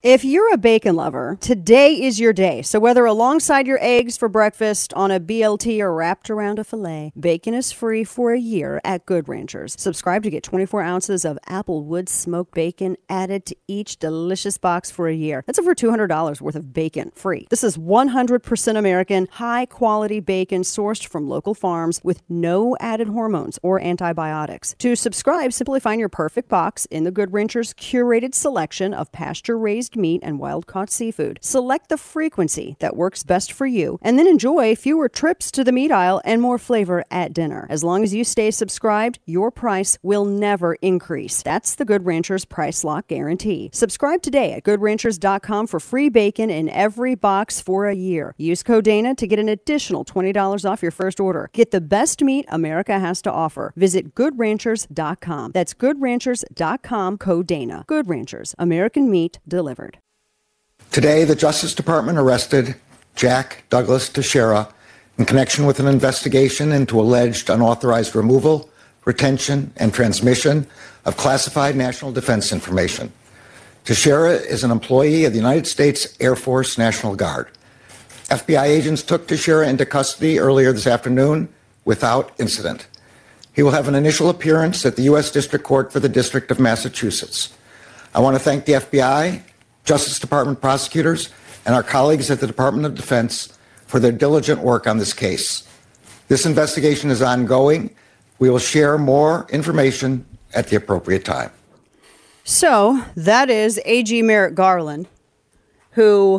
If you're a bacon lover, today is your day. So whether alongside your eggs for breakfast, on a BLT, or wrapped around a filet, bacon is free for a year at Good Ranchers. Subscribe to get 24 ounces of Applewood smoked bacon added to each delicious box for a year. That's over $200 worth of bacon free. This is 100% American, high-quality bacon sourced from local farms with no added hormones or antibiotics. To subscribe, simply find your perfect box in the Good Ranchers curated selection of pasture-raised meat and wild-caught seafood. Select the frequency that works best for you, and then enjoy fewer trips to the meat aisle and more flavor at dinner. As long as you stay subscribed, your price will never increase. That's the Good Ranchers Price Lock Guarantee. Subscribe today at goodranchers.com for free bacon in every box for a year. Use code Dana to get an additional $20 off your first order. Get the best meat America has to offer. Visit goodranchers.com. That's goodranchers.com, code Dana. Good Ranchers, American meat delivered. Today, the Justice Department arrested Jack Douglas Teixeira in connection with an investigation into alleged unauthorized removal, retention, and transmission of classified national defense information. Teixeira is an employee of the United States Air Force National Guard. FBI agents took Teixeira into custody earlier this afternoon without incident. He will have an initial appearance at the U.S. District Court for the District of Massachusetts. I want to thank the FBI, Justice Department prosecutors, and our colleagues at the Department of Defense for their diligent work on this case. This investigation is ongoing. We will share more information at the appropriate time. So that is A.G. Merrick Garland, who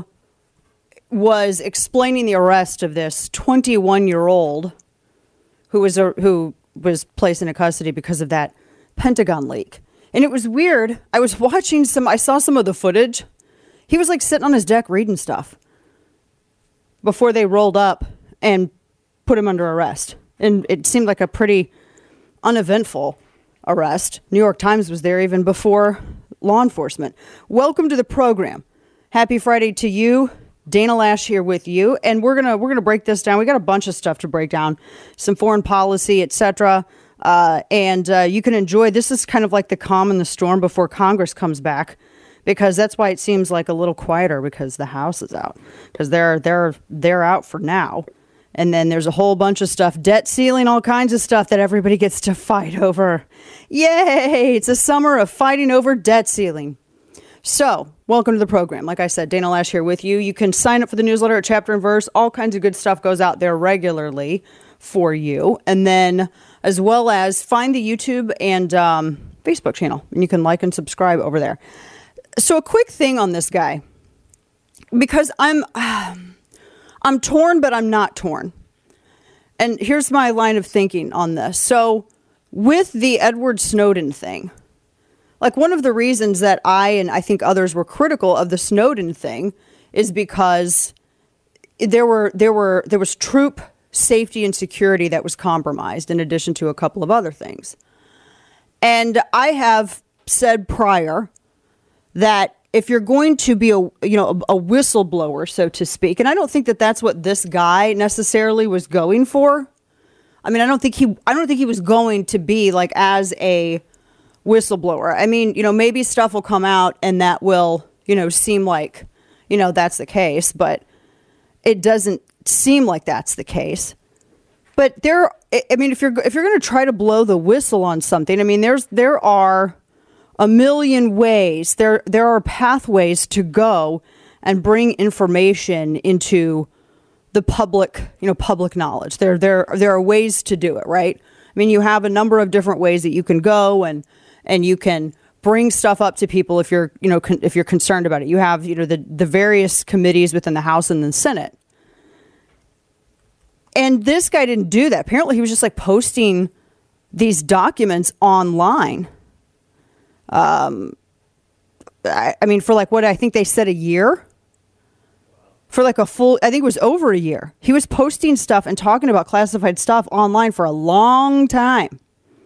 was explaining the arrest of this 21-year-old who was placed into custody because of that Pentagon leak. And it was weird. I saw some of the footage. He was like sitting on his deck reading stuff before they rolled up and put him under arrest. And it seemed like a pretty uneventful arrest. New York Times was there even before law enforcement. Welcome to the program. Happy Friday to you. Dana Lash here with you. And we're gonna break this down. We got a bunch of stuff to break down. Some foreign policy, etc. And you can enjoy, this is kind of like the calm in the storm before Congress comes back, because that's why it seems like a little quieter, because the House is out, because they're out for now. And then there's a whole bunch of stuff, debt ceiling, all kinds of stuff that everybody gets to fight over. Yay! It's a summer of fighting over debt ceiling. So, welcome to the program. Like I said, Dana Lash here with you. You can sign up for the newsletter at Chapter and Verse. All kinds of good stuff goes out there regularly for you. And then, as well as, find the YouTube and Facebook channel. And you can like and subscribe over there. So, a quick thing on this guy. Because I'm torn, but I'm not torn. And here's my line of thinking on this. So, with the Edward Snowden thing, like, one of the reasons that I think others were critical of the Snowden thing is because there was troop safety and security that was compromised, in addition to a couple of other things. And I have said prior that if you're going to be a whistleblower, so to speak, and I don't think that that's what this guy necessarily was going for. I mean, I don't think he was going to be like as a whistleblower. I mean, maybe stuff will come out and that will, seem like, that's the case, but it doesn't seem like that's the case. But if you're going to try to blow the whistle on something, I mean, there are a million ways. There are pathways to go and bring information into the public, public knowledge. There are ways to do it, right? I mean, you have a number of different ways that you can go and you can bring stuff up to people if you're concerned about it. You have, the various committees within the House and the Senate. And this guy didn't do that. Apparently he was just like posting these documents online. I mean, for like what I think they said a year. For like I think it was over a year. He was posting stuff and talking about classified stuff online for a long time.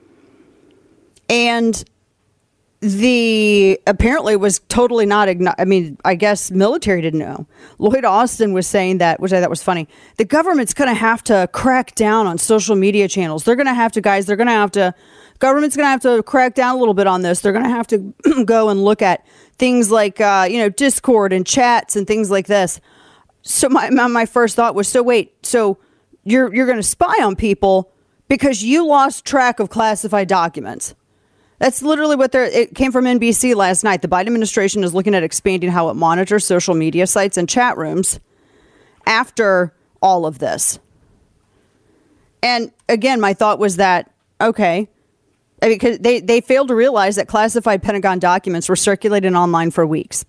And apparently was totally not, I guess military didn't know. Lloyd Austin was saying that, which I thought was funny. The government's going to have to crack down on social media channels. Government's going to have to crack down a little bit on this. They're going to have to go and look at things like, Discord and chats and things like this. So my first thought was, so wait, so you're going to spy on people because you lost track of classified documents. That's literally what it came from NBC last night. The Biden administration is looking at expanding how it monitors social media sites and chat rooms after all of this. And again, my thought was that, okay, because they failed to realize that classified Pentagon documents were circulating online for weeks.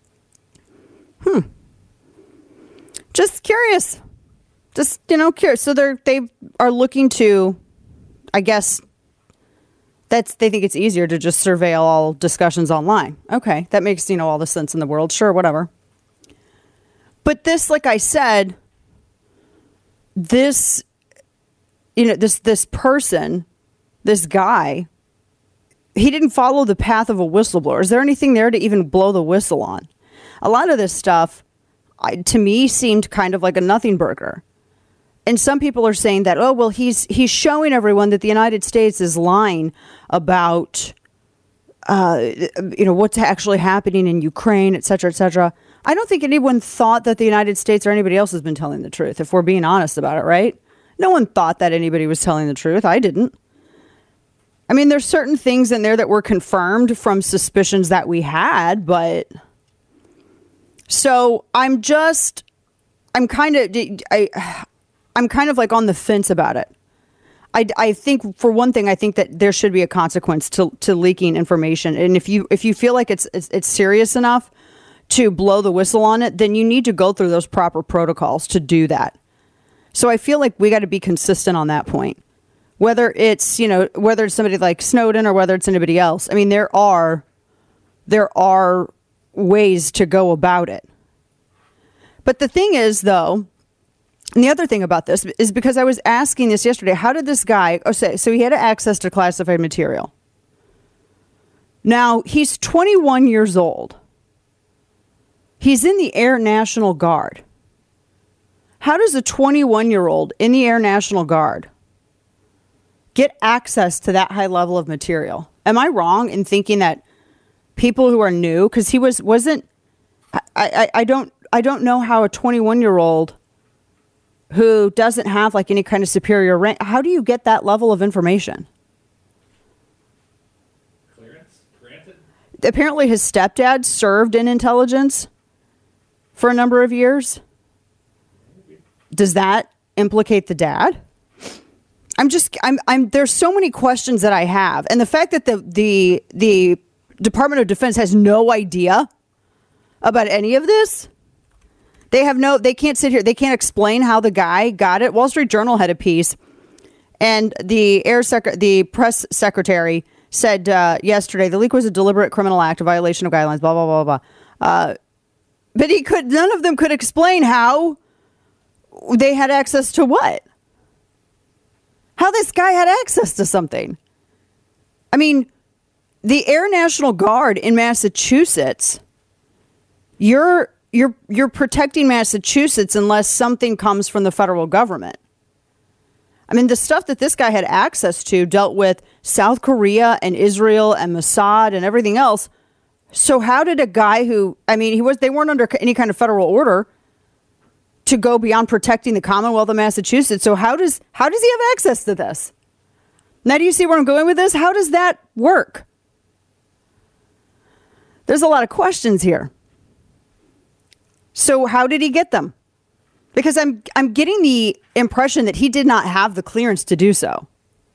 Just curious. Just, curious. So they are looking to, I guess, they think it's easier to just surveil all discussions online. Okay, that makes, all the sense in the world. Sure, whatever. But this, like I said, this person, this guy, he didn't follow the path of a whistleblower. Is there anything there to even blow the whistle on? A lot of this stuff, to me, seemed kind of like a nothing burger. And some people are saying that, oh, well, he's showing everyone that the United States is lying about, what's actually happening in Ukraine, et cetera, et cetera. I don't think anyone thought that the United States or anybody else has been telling the truth, if we're being honest about it, right? No one thought that anybody was telling the truth. I didn't. I mean, there's certain things in there that were confirmed from suspicions that we had, but so I'm kind of like on the fence about it. I think, for one thing, I think that there should be a consequence to leaking information. And if you feel like it's serious enough to blow the whistle on it, then you need to go through those proper protocols to do that. So I feel like we got to be consistent on that point. Whether it's somebody like Snowden or whether it's anybody else. I mean, there are ways to go about it. But the thing is, though, and the other thing about this is, because I was asking this yesterday, how did this guy, so he had access to classified material. Now, he's 21 years old. He's in the Air National Guard. How does a 21-year-old in the Air National Guard get access to that high level of material? Am I wrong in thinking that people who are new, because he wasn't, I don't know how a 21-year-old who doesn't have like any kind of superior rank, how do you get that level of information? Clearance granted? Apparently his stepdad served in intelligence for a number of years. Does that implicate the dad? There's so many questions that I have. And the fact that the Department of Defense has no idea about any of this. They can't sit here. They can't explain how the guy got it. Wall Street Journal had a piece, and the press secretary said yesterday, the leak was a deliberate criminal act, a violation of guidelines, blah, blah, blah, blah. But none of them could explain how they had access to what? How this guy had access to something. I mean, the Air National Guard in Massachusetts, you're protecting Massachusetts unless something comes from the federal government. I mean, the stuff that this guy had access to dealt with South Korea and Israel and Mossad and everything else. So how did a guy they weren't under any kind of federal order to go beyond protecting the Commonwealth of Massachusetts. So how does he have access to this? Now, do you see where I'm going with this? How does that work? There's a lot of questions here. So how did he get them? Because I'm getting the impression that he did not have the clearance to do so.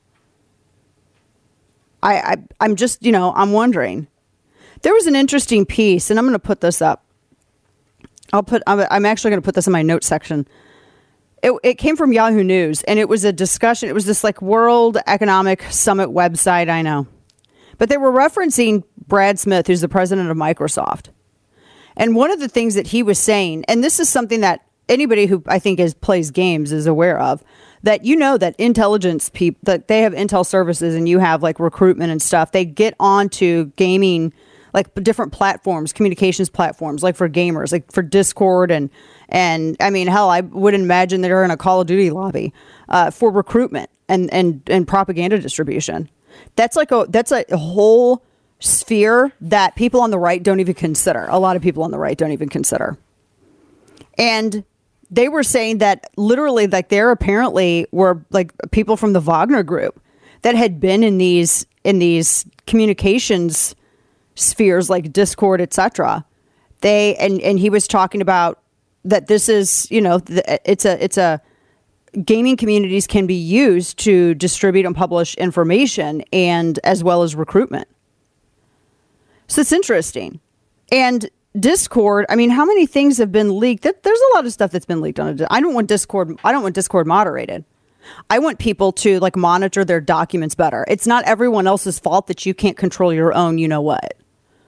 I'm just, I'm wondering. There was an interesting piece, and I'm going to put this up. I'm actually going to put this in my notes section. It came from Yahoo News, and it was a discussion. It was this like World Economic Summit website, I know. But they were referencing Brad Smith, who's the president of Microsoft. And one of the things that he was saying, and this is something that anybody who I think plays games is aware of, that that intelligence people, that they have intel services and you have like recruitment and stuff, they get onto gaming, like different platforms, communications platforms, like for gamers, like for Discord and I mean, hell, I would imagine they're in a Call of Duty lobby for recruitment and propaganda distribution. That's a whole sphere that people on the right don't even consider. A lot of people on the right don't even consider. And they were saying that literally, like, there apparently were like people from the Wagner Group that had been in these communications spheres like Discord, etc. And he was talking about that this is, it's a gaming communities can be used to distribute and publish information and as well as recruitment. So it's interesting. And Discord, I mean, how many things have been leaked? There's a lot of stuff that's been leaked on it. I don't want Discord moderated. I want people to like monitor their documents better. It's not everyone else's fault that you can't control your own, you know what.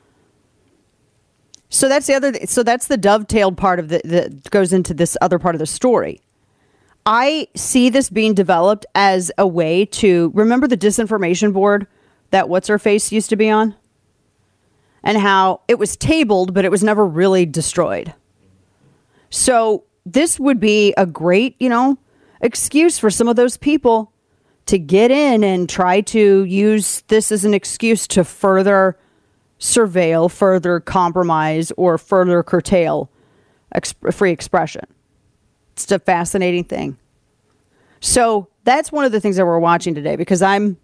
So that's the dovetailed part of that goes into this other part of the story. I see this being developed as a way to remember the disinformation board that what's her face used to be on, and how it was tabled, but it was never really destroyed. So this would be a great, excuse for some of those people to get in and try to use this as an excuse to further surveil, further compromise, or further curtail free expression. It's a fascinating thing. So that's one of the things that we're watching today, because I mean,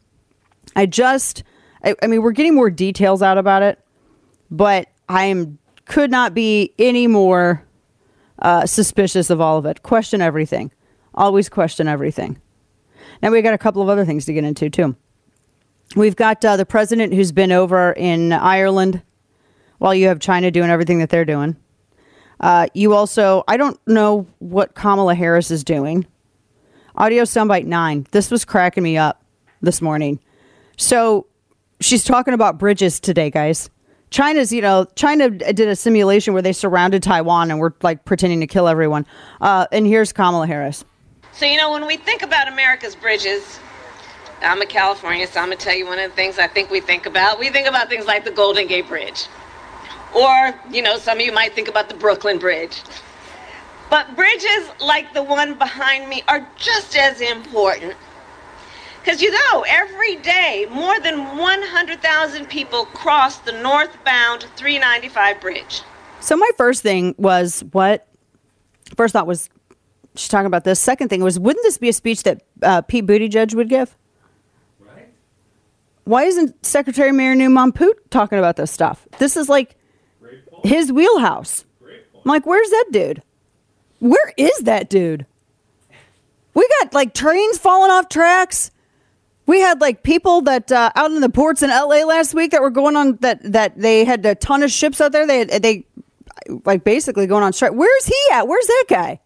we're getting more details out about it, but could not be any more suspicious of all of it. Question everything. Always question everything. Now we got a couple of other things to get into too. We've got the president who's been over in Ireland while you have China doing everything that they're doing. You also, I don't know what Kamala Harris is doing. Audio soundbite 9. This was cracking me up this morning. So she's talking about bridges today, guys. China did a simulation where they surrounded Taiwan and were like pretending to kill everyone. And here's Kamala Harris. So, when we think about America's bridges, I'm a Californian, so I'm going to tell you one of the things I think we think about. We think about things like the Golden Gate Bridge. Or, some of you might think about the Brooklyn Bridge. But bridges like the one behind me are just as important. Because, every day, more than 100,000 people cross the northbound 395 bridge. So my first thing was, first thought was, she's talking about this. Second thing was, wouldn't this be a speech that Pete Buttigieg would give? Right. Why isn't Secretary Mayor Newman-Poot talking about this stuff? This is like his wheelhouse. I'm like, where's that dude? Where is that dude? We got like trains falling off tracks. We had like people that out in the ports in LA last week that were going on that they had a ton of ships out there. They like basically going on strike. Where's he at? Where's that guy?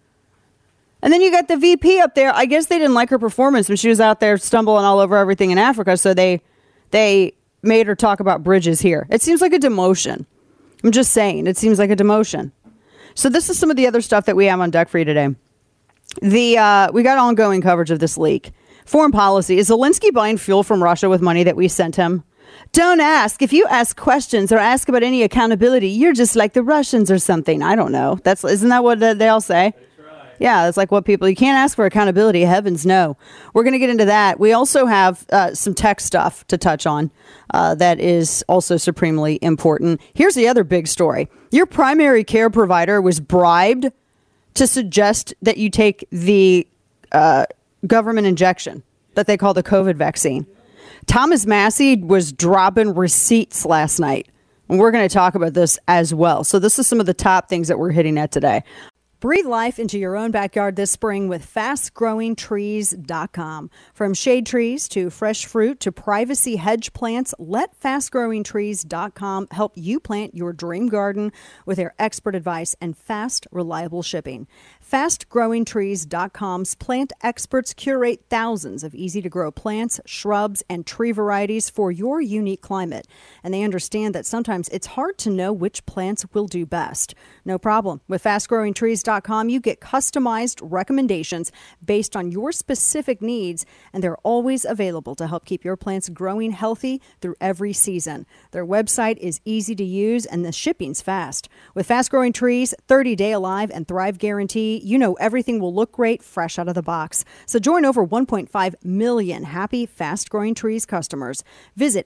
And then you got the VP up there. I guess they didn't like her performance when she was out there stumbling all over everything in Africa. So they made her talk about bridges here. It seems like a demotion. I'm just saying, it seems like a demotion. So this is some of the other stuff that we have on deck for you today. We got ongoing coverage of this leak. Foreign policy. Is Zelensky buying fuel from Russia with money that we sent him? Don't ask. If you ask questions or ask about any accountability, you're just like the Russians or something. I don't know. Isn't that what they all say? Yeah, it's like what people, you can't ask for accountability. Heavens no. We're going to get into that. We also have some tech stuff to touch on that is also supremely important. Here's the other big story. Your primary care provider was bribed to suggest that you take the government injection that they call the COVID vaccine. Thomas Massey was dropping receipts last night. And we're going to talk about this as well. So this is some of the top things that we're hitting at today. Breathe life into your own backyard this spring with FastGrowingTrees.com. From shade trees to fresh fruit to privacy hedge plants, let FastGrowingTrees.com help you plant your dream garden with their expert advice and fast, reliable shipping. FastGrowingTrees.com's plant experts curate thousands of easy-to-grow plants, shrubs, and tree varieties for your unique climate. And they understand that sometimes it's hard to know which plants will do best. No problem. With FastGrowingTrees.com, GrowingTrees.com, you get customized recommendations based on your specific needs, and they're always available to help keep your plants growing healthy through every season. Their website is easy to use, and the shipping's fast. With Fast Growing Trees, 30-day Alive and Thrive Guarantee, you know everything will look great fresh out of the box. So join over 1.5 million happy Fast Growing Trees customers. Visit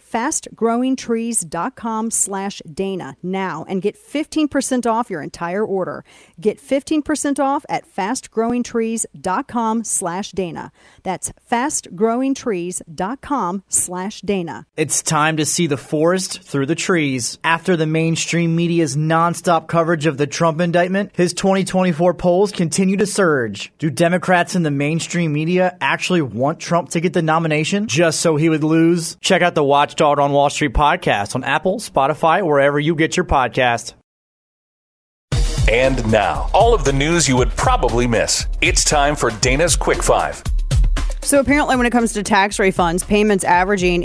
fastgrowingtrees.com/Dana now and get 15% off your entire order. Get 15% off at fastgrowingtrees.com/Dana. That's fastgrowingtrees.com/Dana. It's time to see the forest through the trees. After the mainstream media's nonstop coverage of the Trump indictment, his 2024 polls continue to surge. Do Democrats in the mainstream media actually want Trump to get the nomination just so he would lose? Check out the Watchdog on Wall Street podcast on Apple, Spotify, or wherever you get your podcast. And now, all of the news you would probably miss. It's time for Dana's Quick Five. So apparently when it comes to tax refunds, payments averaging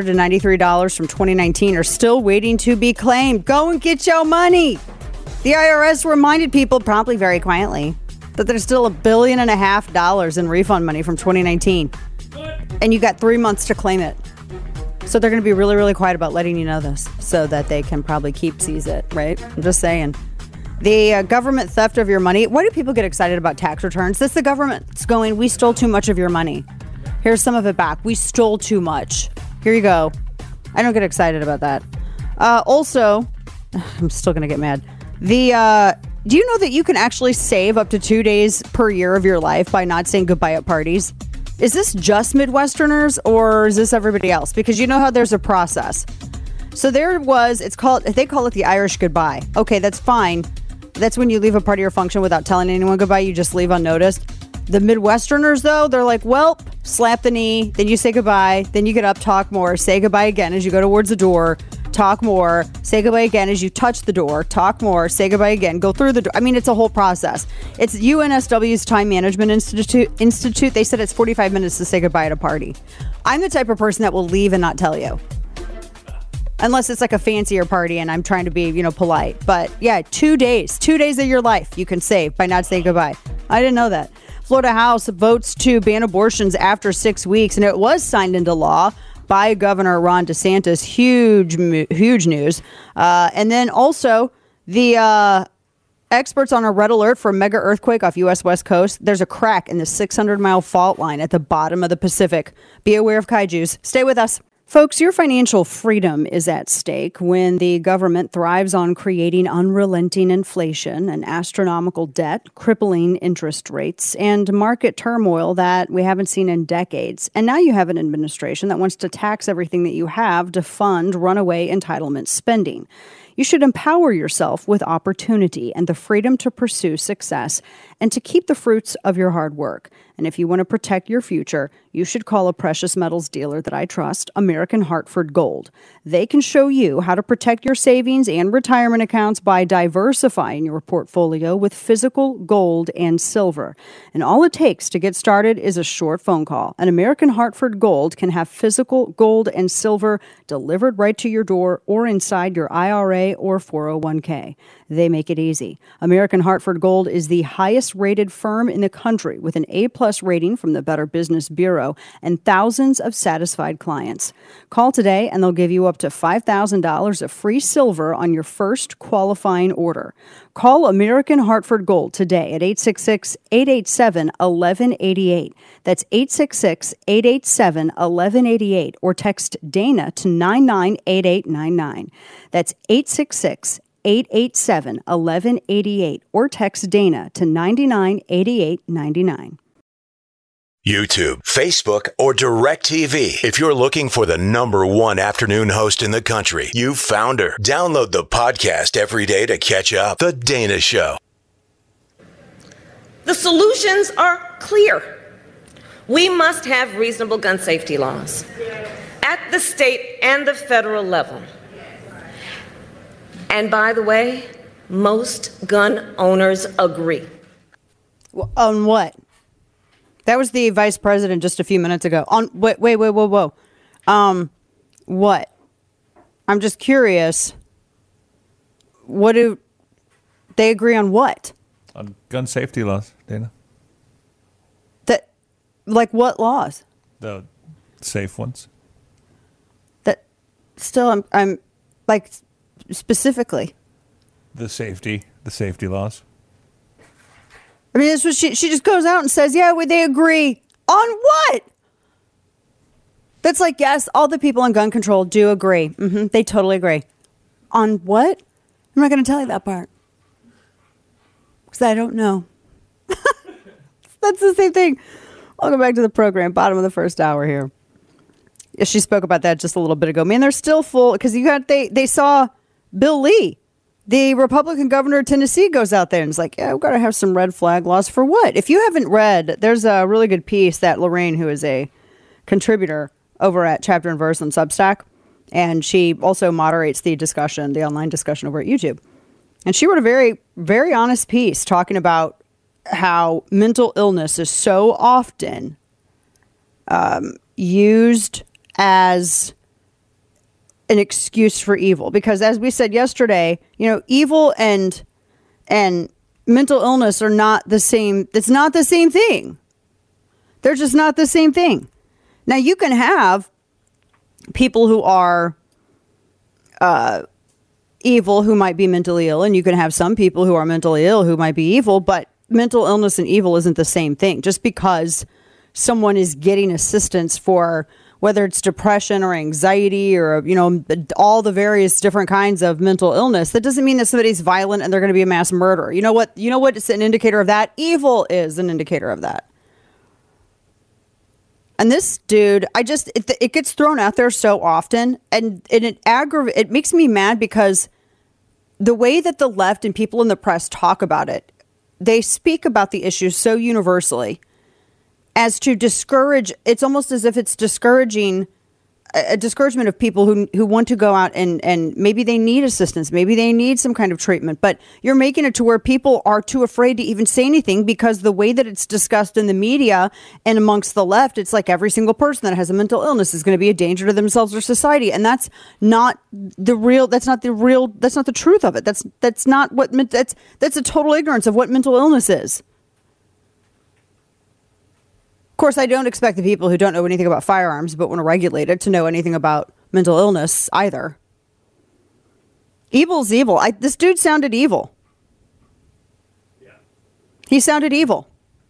$893 from 2019 are still waiting to be claimed. Go and get your money. The IRS reminded people, probably very quietly, that there's still $1.5 billion in refund money from 2019. And you got 3 months to claim it. So they're going to be really, really quiet about letting you know this so that they can probably seize it, right? I'm just saying. The government theft of your money. Why do people get excited about tax returns? That's the government's going, we stole too much of your money. Here's some of it back. We stole too much. Here you go. I don't get excited about that. Also, I'm still going to get mad. Do you know that you can actually save up to 2 days per year of your life by not saying goodbye at parties? Is this just Midwesterners or is this everybody else? Because you know how there's a process. So they call it the Irish goodbye. Okay, that's fine. That's when you leave a party or function without telling anyone goodbye. You just leave unnoticed. The Midwesterners, though, they're like, well, slap the knee, then you say goodbye, then you get up, talk more, say goodbye again as you go towards the door, talk more, say goodbye again as you touch the door, talk more, say goodbye again, go through the door. I mean, it's a whole process. It's UNSW's Time Management Institute. They said it's 45 minutes to say goodbye at a party. I'm the type of person that will leave and not tell you. Unless it's like a fancier party and I'm trying to be, polite. But yeah, 2 days of your life you can save by not saying goodbye. I didn't know that. Florida House votes to ban abortions after 6 weeks, and it was signed into law by Governor Ron DeSantis. Huge news. And then also the experts on a red alert for a mega earthquake off U.S. West Coast. There's a crack in the 600-mile fault line at the bottom of the Pacific. Be aware of kaijus. Stay with us. Folks, your financial freedom is at stake when the government thrives on creating unrelenting inflation and astronomical debt, crippling interest rates, and market turmoil that we haven't seen in decades. And now you have an administration that wants to tax everything that you have to fund runaway entitlement spending. You should empower yourself with opportunity and the freedom to pursue success and to keep the fruits of your hard work. And if you want to protect your future, you should call a precious metals dealer that I trust, American Hartford Gold. They can show you how to protect your savings and retirement accounts by diversifying your portfolio with physical gold and silver. And all it takes to get started is a short phone call. And American Hartford Gold can have physical gold and silver delivered right to your door or inside your IRA or 401k. They make it easy. American Hartford Gold is the highest rated firm in the country with an A+ rating from the Better Business Bureau and thousands of satisfied clients. Call today and they'll give you up to $5,000 of free silver on your first qualifying order. Call American Hartford Gold today at 866-887-1188. That's 866-887-1188 or text Dana to 998899. That's 866-887-1188 or text Dana to 998899. YouTube, Facebook, or DirecTV. If you're looking for the #1 afternoon host in the country, you've found her. Download the podcast every day to catch up. The Dana Show. The solutions are clear. We must have reasonable gun safety laws at the state and the federal level. And by the way, most gun owners agree. On what? That was the vice president just a few minutes ago. On wait, whoa. What? I'm just curious. What do they agree on? What? On gun safety laws, Dana. That, like what laws? The safe ones. That still, I'm like specifically. The safety laws. I mean, this was she just goes out and says, yeah, they agree. On what? That's like, yes, all the people on gun control do agree. They totally agree. On what? I'm not going to tell you that part. Because I don't know. That's the same thing. I'll go back to the program, bottom of the first hour here. Yeah, she spoke about that just a little bit ago. Man, they're still full because they saw Bill Lee, the Republican governor of Tennessee, goes out there and is like, yeah, we've got to have some red flag laws for what? If you haven't read, there's a really good piece that Lorraine, who is a contributor over at Chapter and Verse on Substack, and she also moderates the discussion, the online discussion over at YouTube. And she wrote a very, very honest piece talking about how mental illness is so often used as an excuse for evil. Because as we said yesterday, evil and mental illness are not the same. It's not the same thing. They're just not the same thing. Now, you can have people who are evil who might be mentally ill, and you can have some people who are mentally ill who might be evil, but mental illness and evil isn't the same thing. Just because someone is getting assistance for whether it's depression or anxiety or, all the various different kinds of mental illness, that doesn't mean that somebody's violent and they're going to be a mass murderer. You know what? It's an indicator of that. Evil is an indicator of that. And this dude, it gets thrown out there so often, and it makes me mad because the way that the left and people in the press talk about it, they speak about the issues so universally as to discourage. It's almost as if it's discouraging, a discouragement of people who want to go out and maybe they need assistance, maybe they need some kind of treatment, but you're making it to where people are too afraid to even say anything because the way that it's discussed in the media and amongst the left, it's like every single person that has a mental illness is going to be a danger to themselves or society. And that's not the truth of it. That's a total ignorance of what mental illness is. Of course, I don't expect the people who don't know anything about firearms but want to regulate it to know anything about mental illness either. Evil's evil. This dude sounded evil. Yeah. He sounded evil.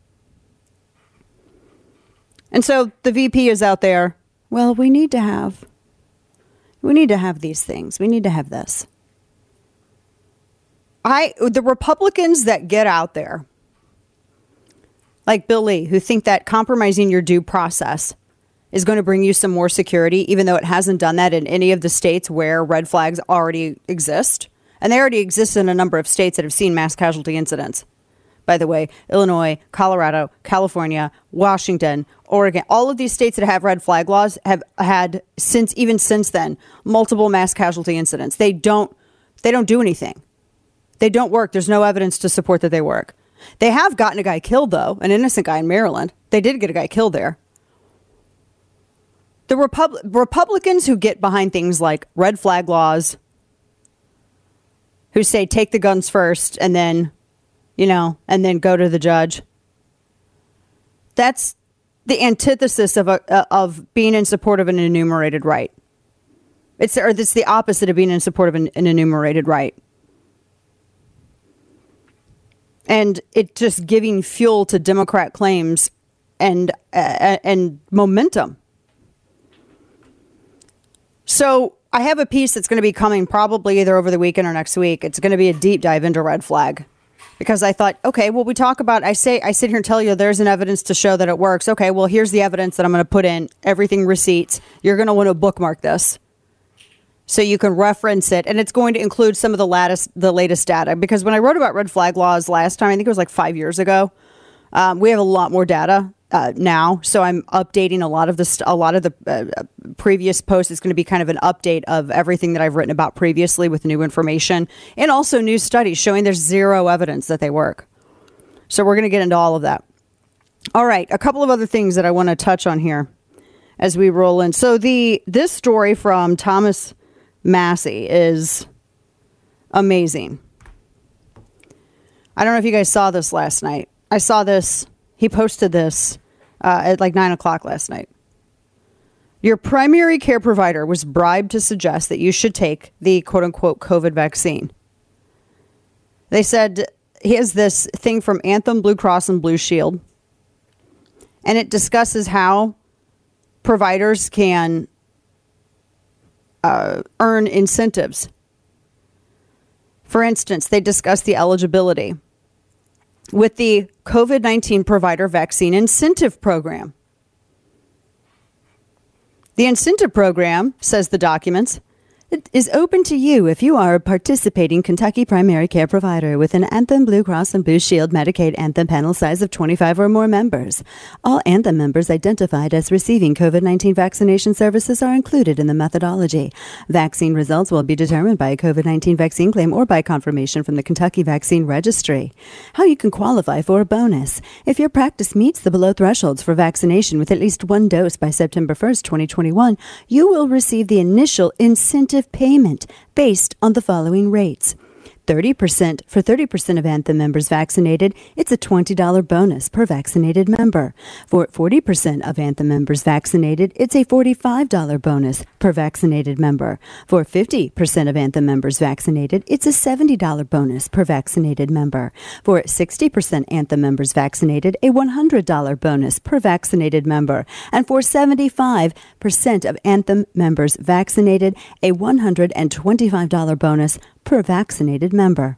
And so the VP is out there. Well, we need to have these things. We need to have this. The Republicans that get out there, like Bill Lee, who think that compromising your due process is going to bring you some more security, even though it hasn't done that in any of the states where red flags already exist. And they already exist in a number of states that have seen mass casualty incidents. By the way, Illinois, Colorado, California, Washington, Oregon, all of these states that have red flag laws have had since then multiple mass casualty incidents. They don't do anything. They don't work. There's no evidence to support that they work. They have gotten a guy killed, though, an innocent guy in Maryland. They did get a guy killed there. The Republicans who get behind things like red flag laws, who say take the guns first and then, and then go to the judge. That's the antithesis of being in support of an enumerated right. It's the opposite of being in support of an enumerated right. And it just giving fuel to Democrat claims and momentum. So I have a piece that's going to be coming probably either over the weekend or next week. It's going to be a deep dive into red flag. Because I thought, okay, well, we talk about, I sit here and tell you there's an evidence to show that it works. Okay, well, here's the evidence that I'm going to put in, everything receipts. You're going to want to bookmark this so you can reference it. And it's going to include some of the latest data. Because when I wrote about red flag laws last time, I think it was like 5 years ago, we have a lot more data now. So I'm updating a lot of the previous posts. It's going to be kind of an update of everything that I've written about previously with new information and also new studies showing there's zero evidence that they work. So we're going to get into all of that. All right. A couple of other things that I want to touch on here as we roll in. So this story from Thomas Massey is amazing. I don't know if you guys saw this last night. I saw this. He posted this at like 9 o'clock last night. Your primary care provider was bribed to suggest that you should take the quote-unquote COVID vaccine. They said he has this thing from Anthem, Blue Cross, and Blue Shield. And it discusses how providers can earn incentives. For instance, they discuss the eligibility with the COVID-19 Provider Vaccine Incentive Program. The incentive program, says the documents, it is open to you if you are a participating Kentucky primary care provider with an Anthem Blue Cross and Blue Shield Medicaid Anthem panel size of 25 or more members. All Anthem members identified as receiving COVID-19 vaccination services are included in the methodology. Vaccine results will be determined by a COVID-19 vaccine claim or by confirmation from the Kentucky Vaccine Registry. How you can qualify for a bonus. If your practice meets the below thresholds for vaccination with at least one dose by September 1st, 2021, you will receive the initial incentive payment based on the following rates. 30% for 30% of Anthem members vaccinated, it's a $20 bonus per vaccinated member. For 40% of Anthem members vaccinated, it's a $45 bonus per vaccinated member. For 50% of Anthem members vaccinated, it's a $70 bonus per vaccinated member. For 60% Anthem members vaccinated, a $100 bonus per vaccinated member. And for 75% of Anthem members vaccinated, a $125 bonus per vaccinated member.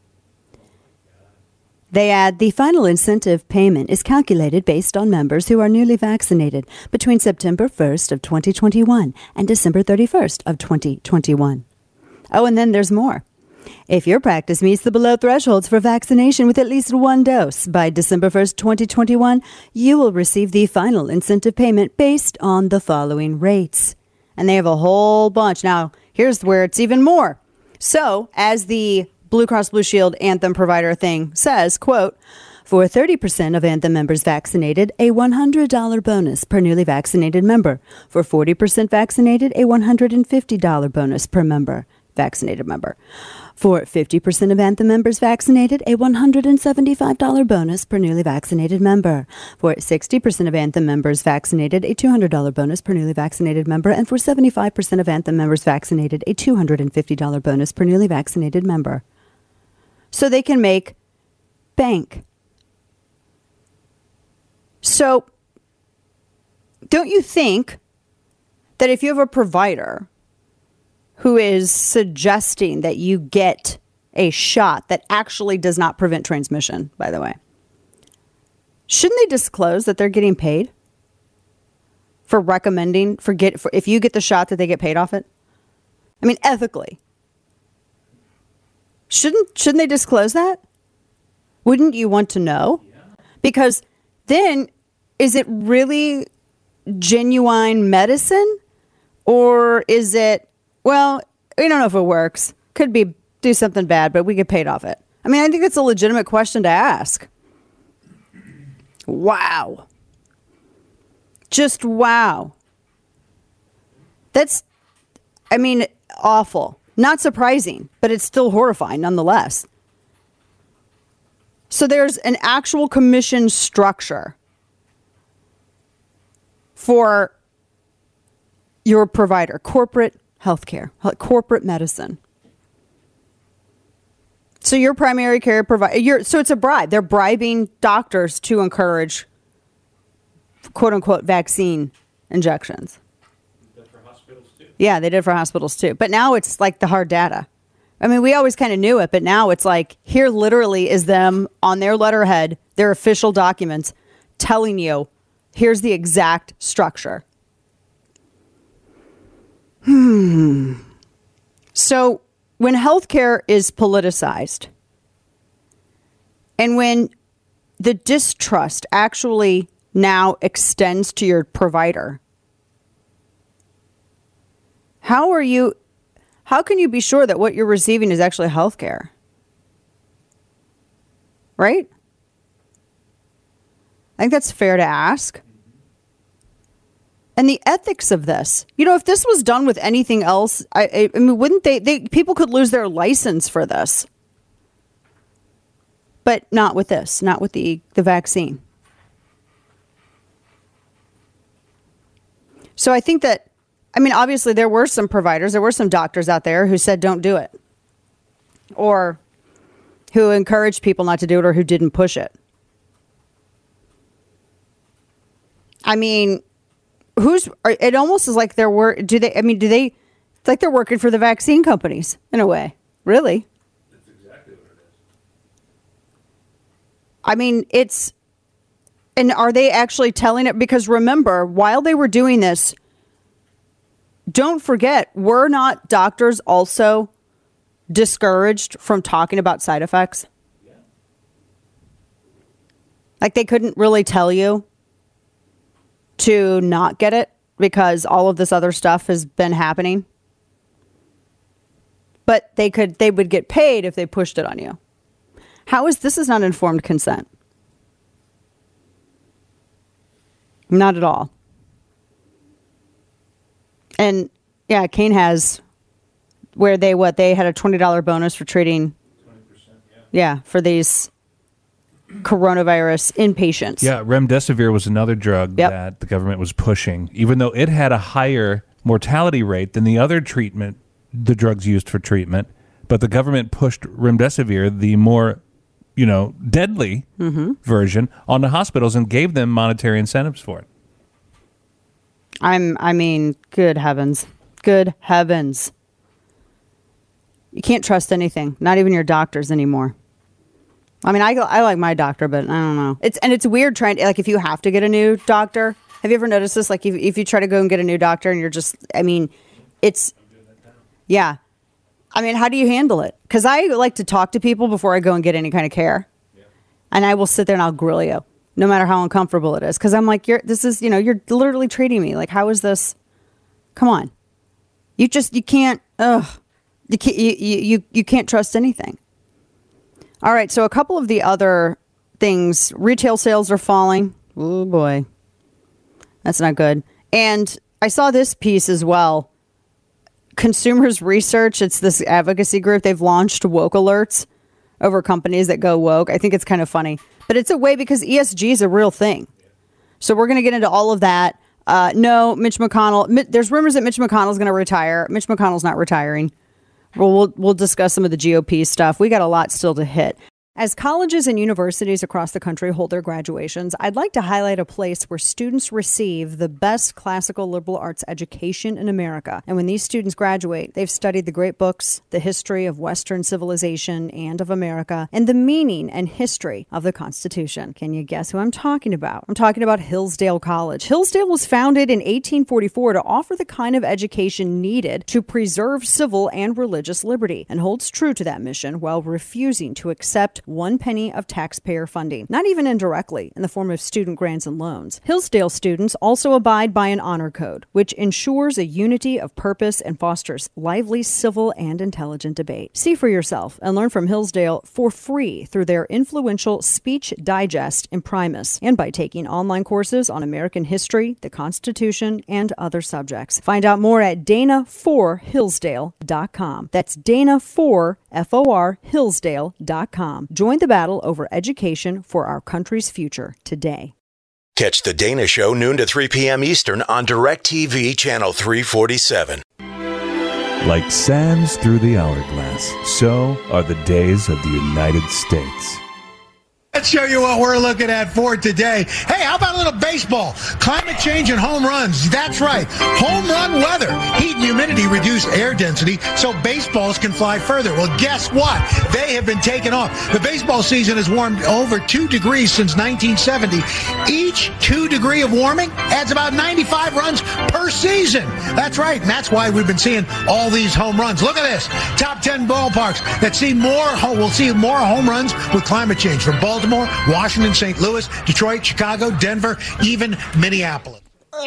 They add the final incentive payment is calculated based on members who are newly vaccinated between September 1st of 2021 and December 31st of 2021. Oh, and then there's more. If your practice meets the below thresholds for vaccination with at least one dose by December 1st, 2021, you will receive the final incentive payment based on the following rates. And they have a whole bunch. Now, here's where it's even more. So, as the Blue Cross Blue Shield Anthem provider thing says, quote, for 30% of Anthem members vaccinated, a $100 bonus per newly vaccinated member. For 40% vaccinated, a $150 bonus per vaccinated member. For 50% of Anthem members vaccinated, a $175 bonus per newly vaccinated member. For 60% of Anthem members vaccinated, a $200 bonus per newly vaccinated member. And for 75% of Anthem members vaccinated, a $250 bonus per newly vaccinated member. So they can make bank. So don't you think that if you have a provider who is suggesting that you get a shot that actually does not prevent transmission, by the way, shouldn't they disclose that they're getting paid for recommending, for if you get the shot that they get paid off it? I mean, ethically. Shouldn't they disclose that? Wouldn't you want to know? Because then, is it really genuine medicine? Or is it, well, we don't know if it works. Could be do something bad, but we get paid off it. I mean, I think it's a legitimate question to ask. Wow. Just wow. That's, I mean, awful. Not surprising, but it's still horrifying nonetheless. So there's an actual commission structure for your provider, corporate healthcare, corporate medicine. So your primary care provider, so it's a bribe. They're bribing doctors to encourage, quote unquote, vaccine injections. Yeah, they did for hospitals too. But now it's like the hard data. I mean, we always kind of knew it, but now it's like, here literally is them on their letterhead, their official documents, telling you, here's the exact structure. So when healthcare is politicized, and when the distrust actually now extends to your provider, how can you be sure that what you're receiving is actually health care? Right? I think that's fair to ask. And the ethics of this, if this was done with anything else, I mean, wouldn't they people could lose their license for this. But not with this, not with the vaccine. So I think that, I mean, obviously there were some providers, there were some doctors out there who said don't do it. Or who encouraged people not to do it or who didn't push it. I mean, it almost is like it's like they're working for the vaccine companies in a way. Really? That's exactly what it is. I mean, and are they actually telling it? Because remember, while they were doing this, don't forget, were not doctors also discouraged from talking about side effects? Yeah. Like they couldn't really tell you to not get it because all of this other stuff has been happening. But they would get paid if they pushed it on you. This is not informed consent. Not at all. And yeah, Kane has where they had a $20 bonus for treating 20%, for these coronavirus inpatients. Yeah, remdesivir was another drug that the government was pushing, even though it had a higher mortality rate than the other the drugs used for treatment. But the government pushed remdesivir, the more, deadly version, on the hospitals and gave them monetary incentives for it. I mean, good heavens. Good heavens. You can't trust anything, not even your doctors anymore. I mean, I like my doctor, but I don't know. It's weird if you have to get a new doctor. Have you ever noticed this? Like if you try to go and get a new doctor and you're just, I mean, yeah. I mean, how do you handle it? Because I like to talk to people before I go and get any kind of care. Yeah. And I will sit there and I'll grill you, no matter how uncomfortable it is. Because I'm like, you're literally treating me. Like, how is this? Come on. You can't, you can't trust anything. All right. So a couple of the other things, retail sales are falling. Oh boy. That's not good. And I saw this piece as well. Consumers Research, it's this advocacy group. They've launched woke alerts over companies that go woke. I think it's kind of funny, but it's a way because ESG is a real thing. So we're going to get into all of that. No, Mitch McConnell. There's rumors that Mitch McConnell is going to retire. Mitch McConnell's not retiring. We'll discuss some of the GOP stuff. We got a lot still to hit. As colleges and universities across the country hold their graduations, I'd like to highlight a place where students receive the best classical liberal arts education in America. And when these students graduate, they've studied the great books, the history of Western civilization and of America, and the meaning and history of the Constitution. Can you guess who I'm talking about? I'm talking about Hillsdale College. Hillsdale was founded in 1844 to offer the kind of education needed to preserve civil and religious liberty, and holds true to that mission while refusing to accept 1 penny of taxpayer funding, not even indirectly, in the form of student grants and loans. Hillsdale students also abide by an honor code, which ensures a unity of purpose and fosters lively, civil, and intelligent debate. See for yourself and learn from Hillsdale for free through their influential Speech Digest Imprimis and by taking online courses on American history, the Constitution, and other subjects. Find out more at dana4hillsdale.com. That's dana4, Hillsdale.com. Join the battle over education for our country's future today. Catch The Dana Show noon to 3 p.m. Eastern on DirecTV Channel 347. Like sands through the hourglass, so are the days of the United States. Let's show you what we're looking at for today. Hey, how about a little baseball? Climate change and home runs. That's right. Home run weather. Heat and humidity reduce air density so baseballs can fly further. Well, guess what? They have been taken off. The baseball season has warmed over 2 degrees since 1970. Each 2 degree of warming adds about 95 runs per season. That's right. And that's why we've been seeing all these home runs. Look at this. Top 10 ballparks that will see more home runs with climate change from Baltimore, Washington, St. Louis, Detroit, Chicago, Denver, even Minneapolis.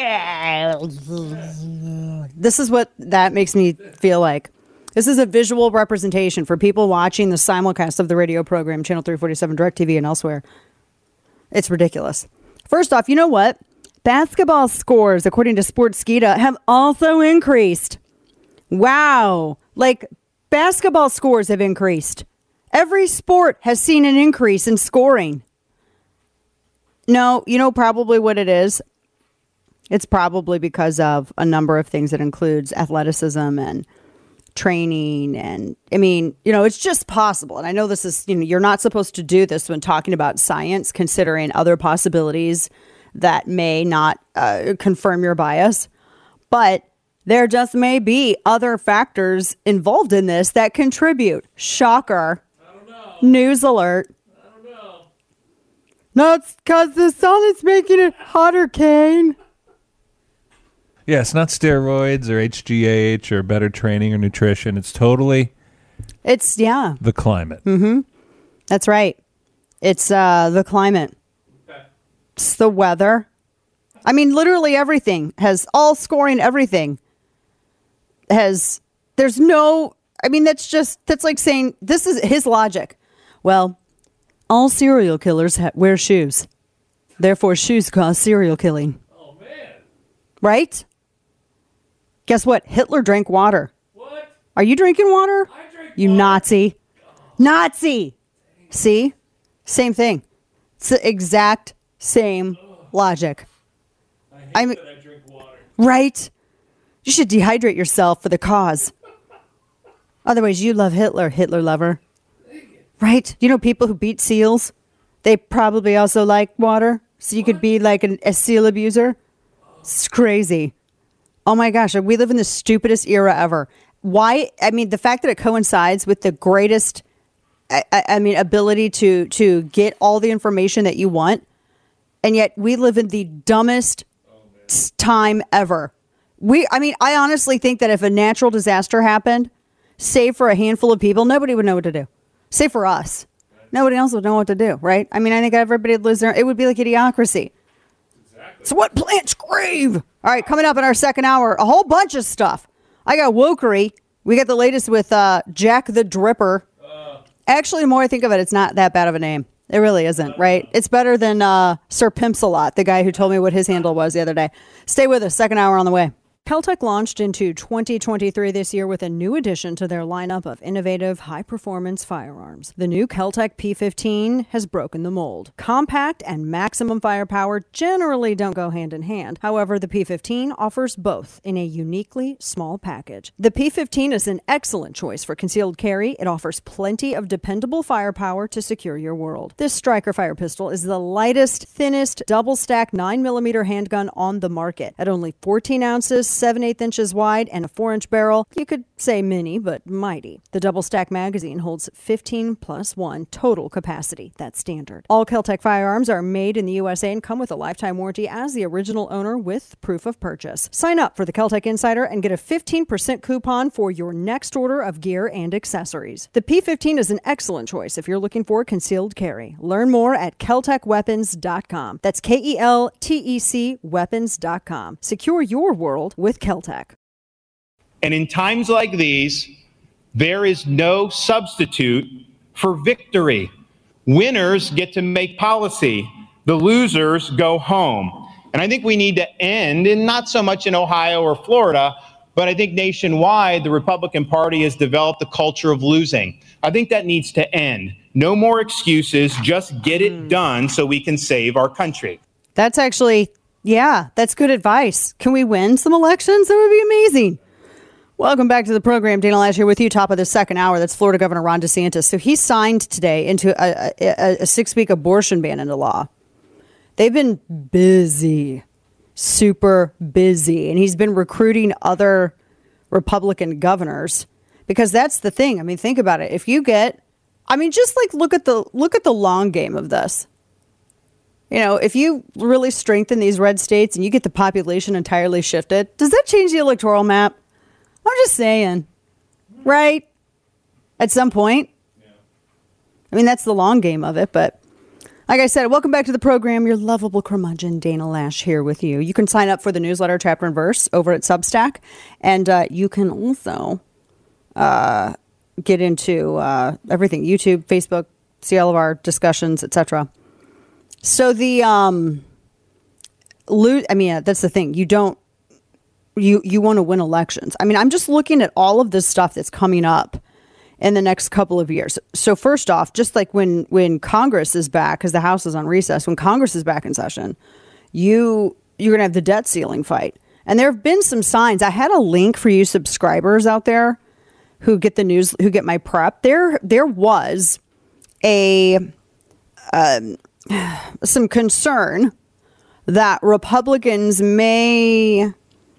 This is what that makes me feel like. This is a visual representation for people watching the simulcast of the radio program, Channel 347, DirecTV, and elsewhere. It's ridiculous. First off, you know what? Basketball scores, according to Sportskeeda, have also increased. Wow. Like, basketball scores have increased. Every sport has seen an increase in scoring. No, you know probably what it is? It's probably because of a number of things that includes athleticism and training. And I mean, you know, it's just possible. And I know this is, you know, you're not supposed to do this when talking about science, considering other possibilities that may not confirm your bias. But there just may be other factors involved in this that contribute. Shocker. I don't know. News alert. I don't know. No, it's because the sun is making it hotter, Kane. Yeah, it's not steroids or HGH or better training or nutrition. It's totally the climate. Mm-hmm. That's right. It's the climate. Okay. It's the weather. I mean, literally everything has all scoring. Everything has. There's no. I mean, that's like saying this is his logic. Well, all serial killers wear shoes. Therefore, shoes cause serial killing. Oh, man. Right? Guess what? Hitler drank water. What? Are you drinking water? I drink you water. Nazi. Nazi. See? Same thing. It's the exact same logic. I hate that I drink water. Right? You should dehydrate yourself for the cause. Otherwise, you love Hitler, Hitler lover. Right? You know people who beat seals? They probably also like water. So you could be like a seal abuser. It's crazy. Oh my gosh, we live in the stupidest era ever. Why? I mean, the fact that it coincides with the greatest, ability to get all the information that you want, and yet we live in the dumbest time ever. I honestly think that if a natural disaster happened, save for a handful of people, nobody would know what to do. Save for us. Nobody else would know what to do, right? I mean, I think everybody would lose their, it would be like idiocracy. So what plants grave? All right, coming up in our second hour, a whole bunch of stuff. I got wokery. We got the latest with Jack the Dripper. Actually, the more I think of it, it's not that bad of a name. It really isn't, right? It's better than Sir Pimps-a-Lot, the guy who told me what his handle was the other day. Stay with us. Second hour on the way. Keltec launched into 2023 this year with a new addition to their lineup of innovative, high-performance firearms. The new Keltec P15 has broken the mold. Compact and maximum firepower generally don't go hand in hand. However, the P15 offers both in a uniquely small package. The P15 is an excellent choice for concealed carry. It offers plenty of dependable firepower to secure your world. This striker fire pistol is the lightest, thinnest, double-stack 9mm handgun on the market. At only 14 ounces, 7/8 inches wide, and a 4-inch barrel. You could say mini, but mighty. The double stack magazine holds 15+1 total capacity. That's standard. All Keltec firearms are made in the USA and come with a lifetime warranty as the original owner with proof of purchase. Sign up for the Keltec Insider and get a 15% coupon for your next order of gear and accessories. The P15 is an excellent choice if you're looking for concealed carry. Learn more at KeltecWeapons.com. That's KELTEC weapons.com. Secure your world with Keltec. And in times like these, there is no substitute for victory. Winners get to make policy. The losers go home. And I think we need to end, and not so much in Ohio or Florida, but I think nationwide, the Republican Party has developed a culture of losing. I think that needs to end. No more excuses. Just get it done so we can save our country. That's actually... yeah, that's good advice. Can we win some elections? That would be amazing. Welcome back to the program. Dana Lash here with you, top of the second hour. That's Florida Governor Ron DeSantis. So he signed today into a 6-week abortion ban into law. They've been busy, super busy. And he's been recruiting other Republican governors because that's the thing. I mean, think about it. If you get, I mean, just like look at the long game of this. You know, if you really strengthen these red states and you get the population entirely shifted, does that change the electoral map? I'm just saying, right? At some point. Yeah. I mean, that's the long game of it. But like I said, welcome back to the program. Your lovable curmudgeon, Dana Lash, here with you. You can sign up for the newsletter Chapter and Verse over at Substack. And you can also get into everything, YouTube, Facebook, see all of our discussions, etc. So that's the thing. You want to win elections. I mean, I'm just looking at all of this stuff that's coming up in the next couple of years. So first off, just like when Congress is back, because the House is on recess, when Congress is back in session, you're going to have the debt ceiling fight. And there have been some signs. I had a link for you subscribers out there who get the news, who get my prep. There was some concern that Republicans may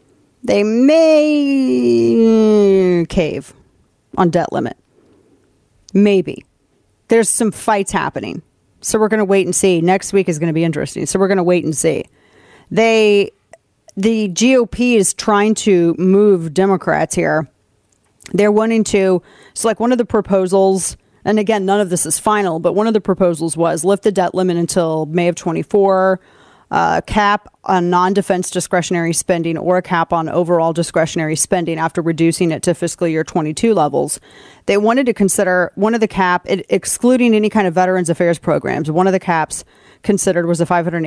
cave on debt limit. Maybe. There's some fights happening. So we're going to wait and see. Next week is going to be interesting. So we're going to wait and see. The GOP is trying to move Democrats here. They're wanting to, so like one of the proposals, and again, none of this is final, but one of the proposals was lift the debt limit until May of 24, cap on non-defense discretionary spending or a cap on overall discretionary spending after reducing it to fiscal year 22 levels. They wanted to consider one of the cap, excluding any kind of Veterans Affairs programs. One of the caps considered was a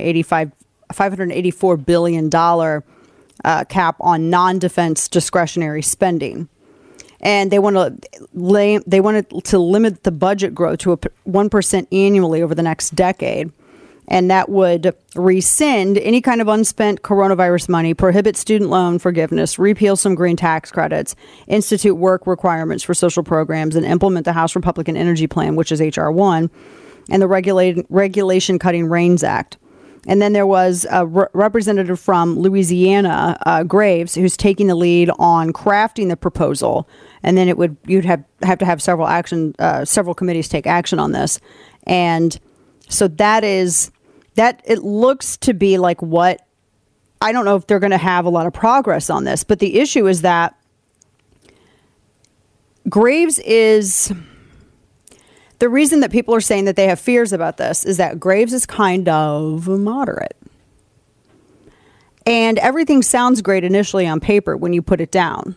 $584 billion cap on non-defense discretionary spending. And they wanted to limit the budget growth to 1% annually over the next decade. And that would rescind any kind of unspent coronavirus money, prohibit student loan forgiveness, repeal some green tax credits, institute work requirements for social programs, and implement the House Republican Energy Plan, which is H.R. 1, and the Regulation Cutting Reins Act. And then there was a representative from Louisiana, Graves, who's taking the lead on crafting the proposal. And then you'd have to have several committees take action on this. And so that it looks to be like what, I don't know if they're going to have a lot of progress on this, but the issue is that Graves is, the reason that people are saying that they have fears about this is that Graves is kind of moderate. And everything sounds great initially on paper when you put it down.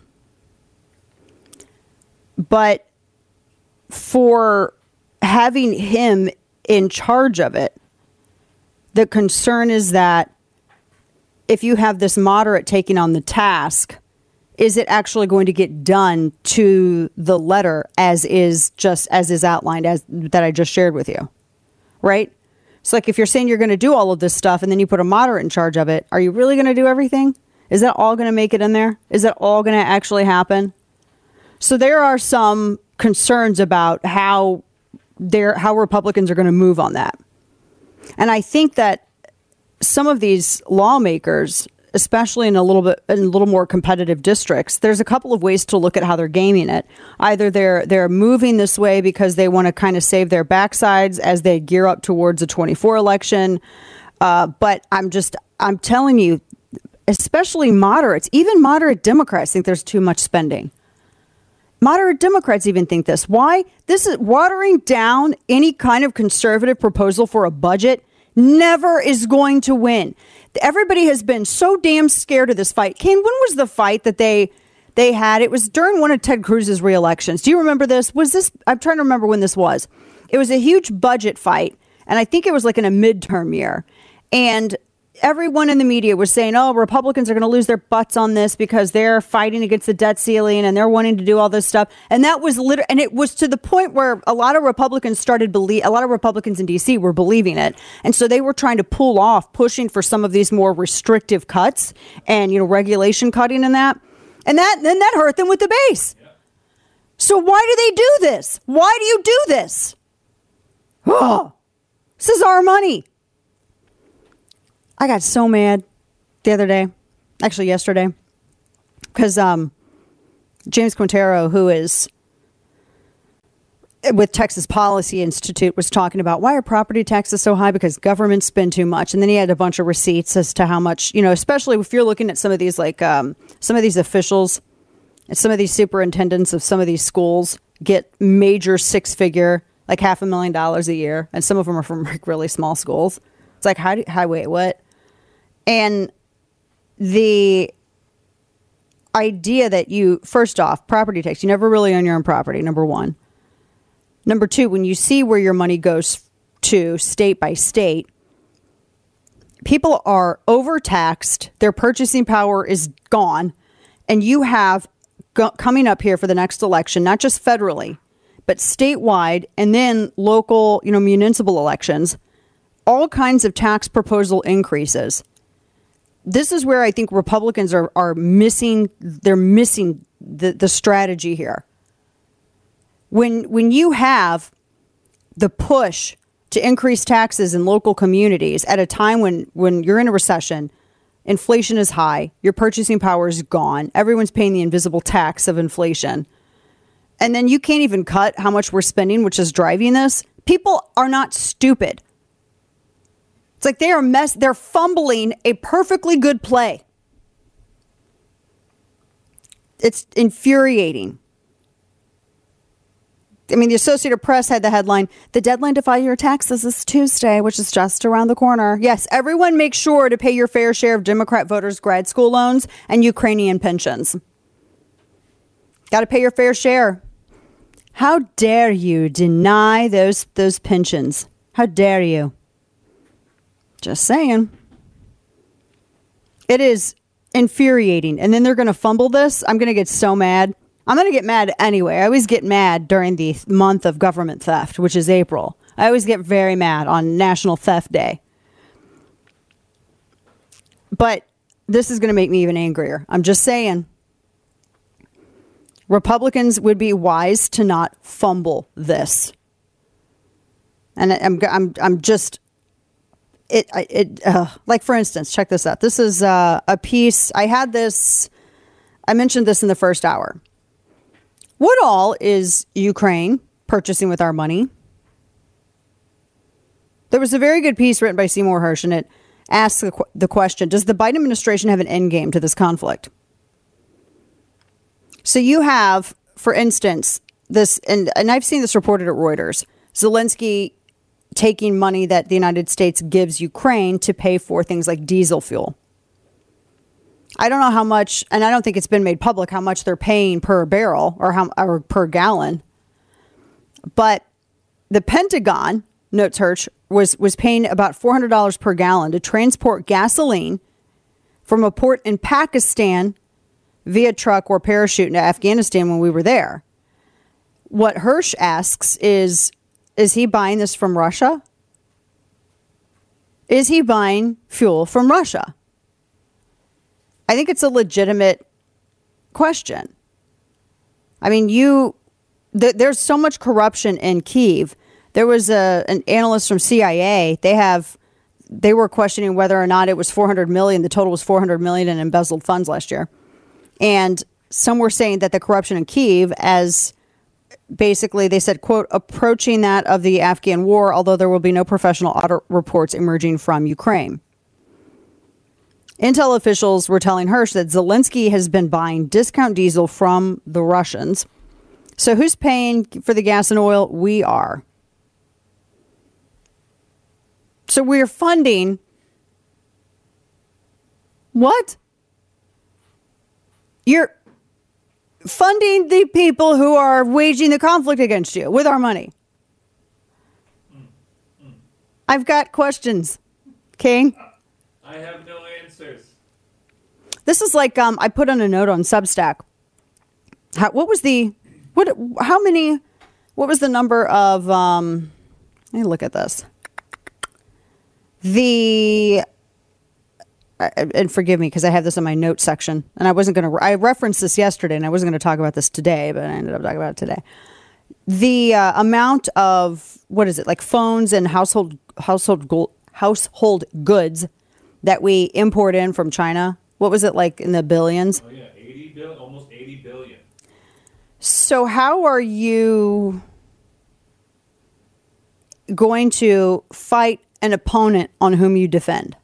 But for having him in charge of it, the concern is that if you have this moderate taking on the task, is it actually going to get done to the letter as is outlined as that I just shared with you? Right? So like if you're saying you're going to do all of this stuff and then you put a moderate in charge of it, are you really going to do everything? Is that all going to make it in there? Is that all going to actually happen? So there are some concerns about how Republicans are going to move on that. And I think that some of these lawmakers, especially in a little more competitive districts, there's a couple of ways to look at how they're gaming it. Either they're moving this way because they want to kind of save their backsides as they gear up towards the 24 election. But I'm telling you, especially moderates, even moderate Democrats think there's too much spending. Moderate Democrats even think this. Why? This is watering down any kind of conservative proposal for a budget never is going to win. Everybody has been so damn scared of this fight. Kane, when was the fight that they had? It was during one of Ted Cruz's re-elections. Do you remember this? I'm trying to remember when this was. It was a huge budget fight, and I think it was like in a midterm year. And everyone in the media was saying, oh, Republicans are going to lose their butts on this because they're fighting against the debt ceiling and they're wanting to do all this stuff. And that was and it was to the point where a lot of Republicans in D.C. were believing it. And so they were trying to pushing for some of these more restrictive cuts and, regulation cutting and that. And then that hurt them with the base. So why do they do this? Why do you do this? Oh, this is our money. I got so mad the other day, actually yesterday, because James Quintero, who is with Texas Policy Institute, was talking about why are property taxes so high? Because governments spend too much. And then he had a bunch of receipts as to how much, especially if you're looking at some of these, like some of these officials and some of these superintendents of some of these schools get major six-figure, like $500,000 a year. And some of them are from like really small schools. It's like, wait, what? And the idea that first off, property tax, you never really own your own property, number one. Number two, when you see where your money goes to state by state, people are overtaxed, their purchasing power is gone, and you have coming up here for the next election, not just federally, but statewide and then local, municipal elections, all kinds of tax proposal increases. This is where I think Republicans are missing. They're missing the strategy here. When you have the push to increase taxes in local communities at a time when you're in a recession, inflation is high, your purchasing power is gone, everyone's paying the invisible tax of inflation, and then you can't even cut how much we're spending, which is driving this. People are not stupid. It's like they're fumbling a perfectly good play. It's infuriating. I mean, the Associated Press had the headline, "The deadline to file your taxes is Tuesday, which is just around the corner." Yes, everyone make sure to pay your fair share of Democrat voters' grad school loans and Ukrainian pensions. Got to pay your fair share. How dare you deny those pensions? How dare you? Just saying. It is infuriating. And then they're going to fumble this. I'm going to get so mad. I'm going to get mad anyway. I always get mad during the month of government theft, which is April. I always get very mad on National Theft Day. But this is going to make me even angrier. I'm just saying. Republicans would be wise to not fumble this. And I'm just... like, for instance, check this out. This is a piece. I mentioned this in the first hour. What all is Ukraine purchasing with our money? There was a very good piece written by Seymour Hersh, and it asks the question, does the Biden administration have an end game to this conflict? So you have, for instance, this, and I've seen this reported at Reuters, Zelensky taking money that the United States gives Ukraine to pay for things like diesel fuel. I don't know how much, and I don't think it's been made public how much they're paying per barrel or per gallon. But the Pentagon, notes Hersh, was paying about $400 per gallon to transport gasoline from a port in Pakistan via truck or parachute into Afghanistan when we were there. What Hersh asks is he buying this from Russia? Is he buying fuel from Russia? I think it's a legitimate question. I mean, there's so much corruption in Kyiv. There was an analyst from CIA. They were questioning whether or not it was 400 million. The total was 400 million in embezzled funds last year. And some were saying that the corruption in Kyiv, as basically they said, quote, approaching that of the Afghan war, although there will be no professional audit reports emerging from Ukraine. Intel officials were telling Hersh that Zelensky has been buying discount diesel from the Russians. So who's paying for the gas and oil? We are. So we're funding what? You're funding the people who are waging the conflict against you with our money. I've got questions, King. I have no answers. This is like I put on a note on Substack. What was the number of let me look at this. And forgive me because I have this in my notes section, and I referenced this yesterday, and I wasn't going to talk about this today, but I ended up talking about it today. The amount of, what is it, like phones and household goods that we import in from China. What was it, like in the billions? Oh yeah, almost 80 billion. So how are you going to fight an opponent on whom you defend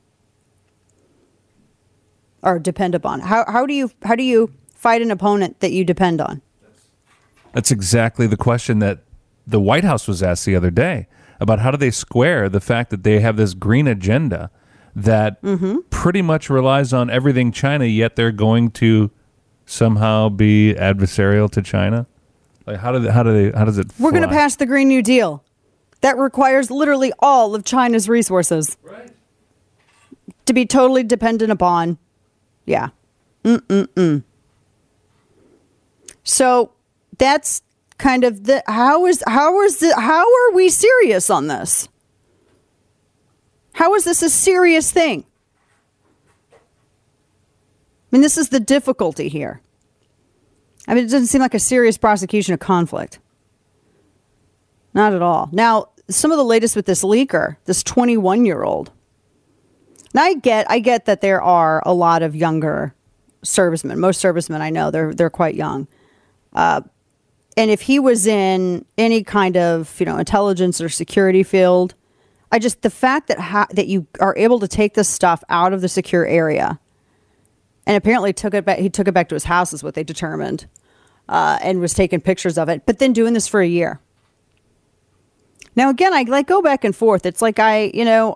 or depend upon? How do you fight an opponent that you depend on? That's exactly the question that the White House was asked the other day about how do they square the fact that they have this green agenda that pretty much relies on everything China, yet they're going to somehow be adversarial to China. Like how does it fly? We're going to pass the Green New Deal. That requires literally all of China's resources. Right. To be totally dependent upon. Yeah. So that's kind of how are we serious on this? How is this a serious thing? I mean, this is the difficulty here. I mean, it doesn't seem like a serious prosecution of conflict. Not at all. Now, some of the latest with this leaker, this 21-year-old. Now, I get that there are a lot of younger servicemen. Most servicemen I know, they're quite young. And if he was in any kind of, intelligence or security field, the fact that you are able to take this stuff out of the secure area, and apparently he took it back to his house is what they determined, and was taking pictures of it, but then doing this for a year. Now, again, I go back and forth. It's like I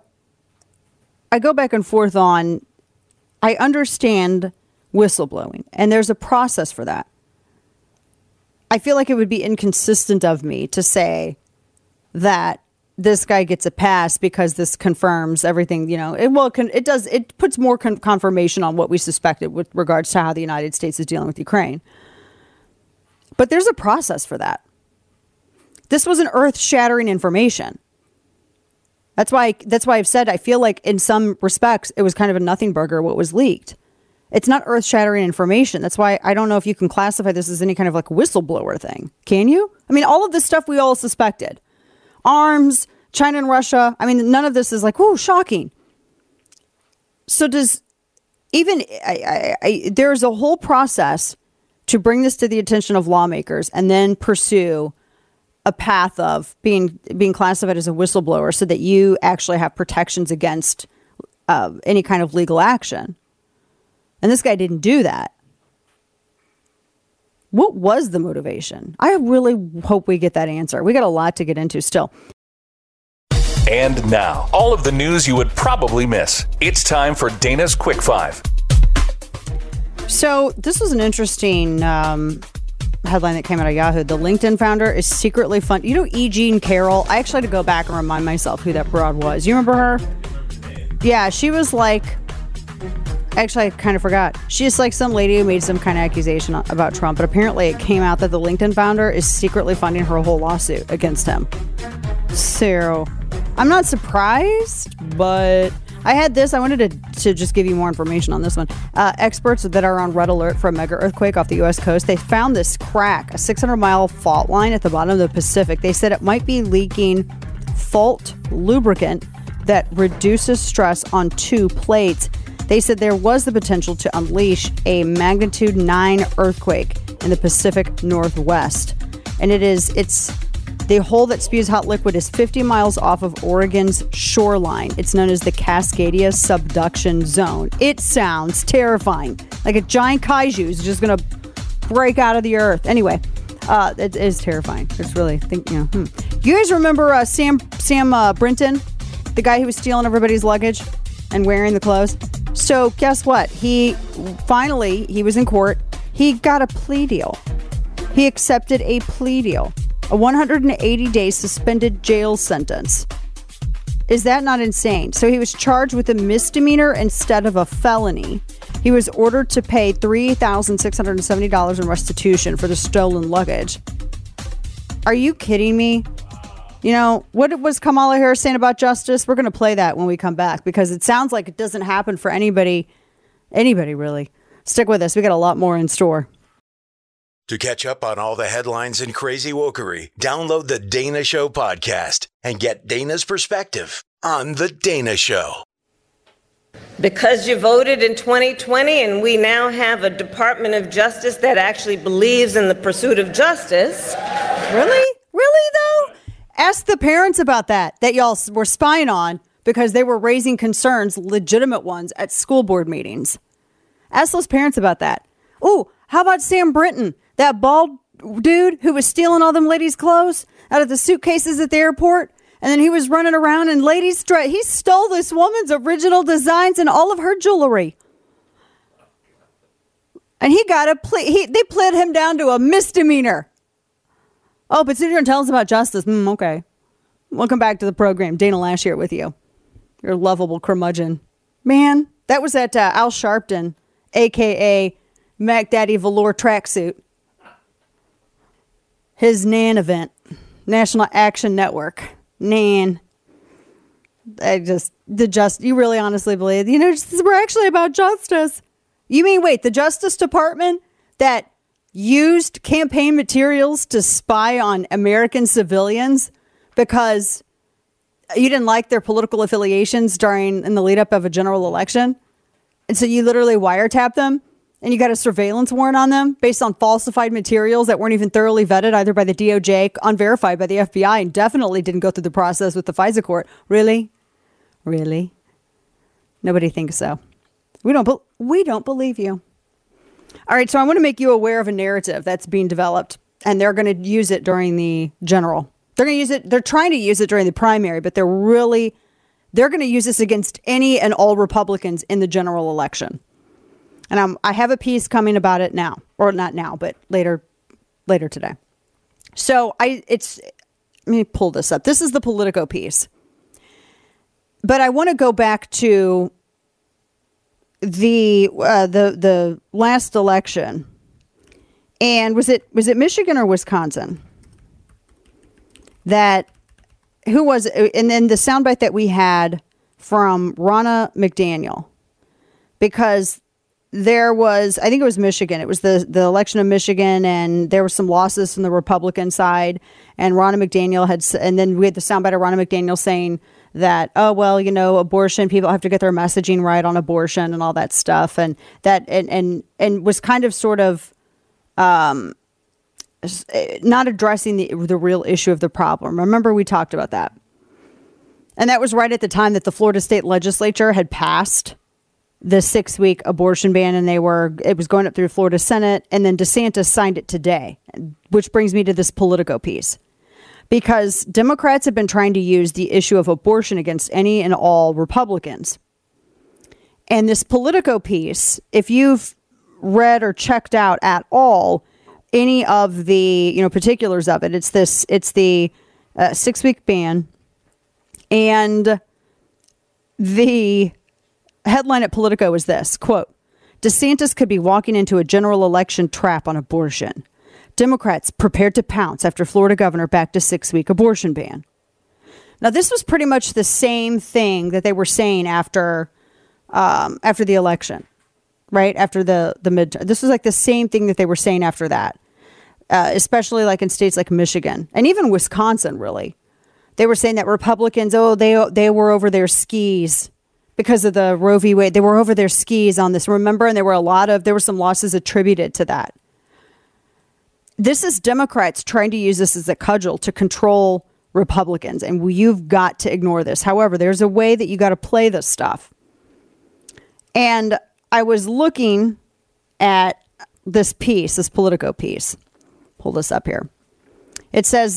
go back and forth on, I understand whistleblowing, and there's a process for that. I feel like it would be inconsistent of me to say that this guy gets a pass because this confirms everything, it puts more confirmation on what we suspected with regards to how the United States is dealing with Ukraine. But there's a process for that. This was an earth-shattering information. That's why I've said I feel like in some respects it was kind of a nothing burger what was leaked. It's not earth-shattering information. That's why I don't know if you can classify this as any kind of like whistleblower thing. Can you? I mean, all of this stuff we all suspected. Arms, China and Russia. I mean, none of this is like, shocking. So there's a whole process to bring this to the attention of lawmakers and then pursue a path of being classified as a whistleblower so that you actually have protections against any kind of legal action. And this guy didn't do that. What was the motivation? I really hope we get that answer. We got a lot to get into still. And now, all of the news you would probably miss. It's time for Dana's Quick Five. So this was an interesting headline that came out of Yahoo. The LinkedIn founder is secretly funded. E. Jean Carroll. I actually had to go back and remind myself who that broad was. You remember her? Yeah, she was like... Actually, I kind of forgot. She's like some lady who made some kind of accusation about Trump, but apparently it came out that the LinkedIn founder is secretly funding her whole lawsuit against him. So, I'm not surprised, but I had this. I wanted to just give you more information on this one. Experts that are on red alert for a mega earthquake off the U.S. coast, they found this crack, a 600-mile fault line at the bottom of the Pacific. They said it might be leaking fault lubricant that reduces stress on two plates. They said there was the potential to unleash a magnitude 9 earthquake in the Pacific Northwest. And it's the hole that spews hot liquid is 50 miles off of Oregon's shoreline. It's known as the Cascadia Subduction Zone. It sounds terrifying. Like a giant kaiju is just going to break out of the earth. Anyway, it is terrifying. It's really, You guys remember Sam Brinton? The guy who was stealing everybody's luggage and wearing the clothes? So guess what? He was in court. He got a plea deal. He accepted a plea deal, a 180-day suspended jail sentence. Is that not insane? So he was charged with a misdemeanor instead of a felony. He was ordered to pay $3,670 in restitution for the stolen luggage. Are you kidding me? What was Kamala Harris saying about justice? We're going to play that when we come back because it sounds like it doesn't happen for anybody really. Stick with us. We got a lot more in store. To catch up on all the headlines and crazy wokery, download the Dana Show podcast and get Dana's perspective on The Dana Show. Because you voted in 2020 and we now have a Department of Justice that actually believes in the pursuit of justice. Really? Really, though? Ask the parents about that y'all were spying on because they were raising concerns, legitimate ones, at school board meetings. Ask those parents about that. Ooh, how about Sam Brinton, that bald dude who was stealing all them ladies' clothes out of the suitcases at the airport? And then he was running around and he stole this woman's original designs and all of her jewelry. And he got a plea. They pled him down to a misdemeanor. Oh, but sit here and tell us about justice. Okay. Welcome back to the program. Dana Lash here with you. Your lovable curmudgeon. Man, that was at Al Sharpton, a.k.a. Mac Daddy Velour tracksuit. his NAN event, National Action Network, NAN. You really honestly believe, we're actually about justice. You mean, wait, the Justice Department that used campaign materials to spy on American civilians because you didn't like their political affiliations in the lead up of a general election? And so you literally wiretap them and you got a surveillance warrant on them based on falsified materials that weren't even thoroughly vetted either by the DOJ, unverified by the FBI, and definitely didn't go through the process with the FISA court. Really? Really? Nobody thinks so. We don't believe you. All right, so I want to make you aware of a narrative that's being developed, and they're going to use it during the general. They're trying to use it during the primary, but they're going to use this against any and all Republicans in the general election. And I have a piece coming about it now, or not now, but later today. So let me pull this up. This is the Politico piece. But I want to go back to the last election. And was it Michigan or Wisconsin? Who was it? And then the soundbite that we had from Ronna McDaniel, because I think it was Michigan. It was the election of Michigan, and there were some losses from the Republican side. And Ronna McDaniel and then we had the soundbite of Ronna McDaniel saying that, abortion, people have to get their messaging right on abortion and all that stuff. And that, and was kind of sort of, not addressing the real issue of the problem. Remember, we talked about that. And that was right at the time that the Florida state legislature had passed the 6-week abortion ban, and it was going up through Florida Senate, and then DeSantis signed it today, which brings me to this Politico piece. Because Democrats have been trying to use the issue of abortion against any and all Republicans. And this Politico piece, if you've read or checked out at all any of the particulars of it, it's the 6-week ban, and the headline at Politico is this, quote, DeSantis could be walking into a general election trap on abortion. Democrats prepared to pounce after Florida governor backed a 6-week abortion ban. Now, this was pretty much the same thing that they were saying after the election, right? After the midterm. This was like the same thing that they were saying after that, especially like in states like Michigan and even Wisconsin, really. They were saying that Republicans, they were over their skis because of the Roe v. Wade. They were over their skis on this, remember? And there were some losses attributed to that. This is Democrats trying to use this as a cudgel to control Republicans, and you've got to ignore this. However, there's a way that you got to play this stuff. And I was looking at this piece, this Politico piece. Pull this up here. It says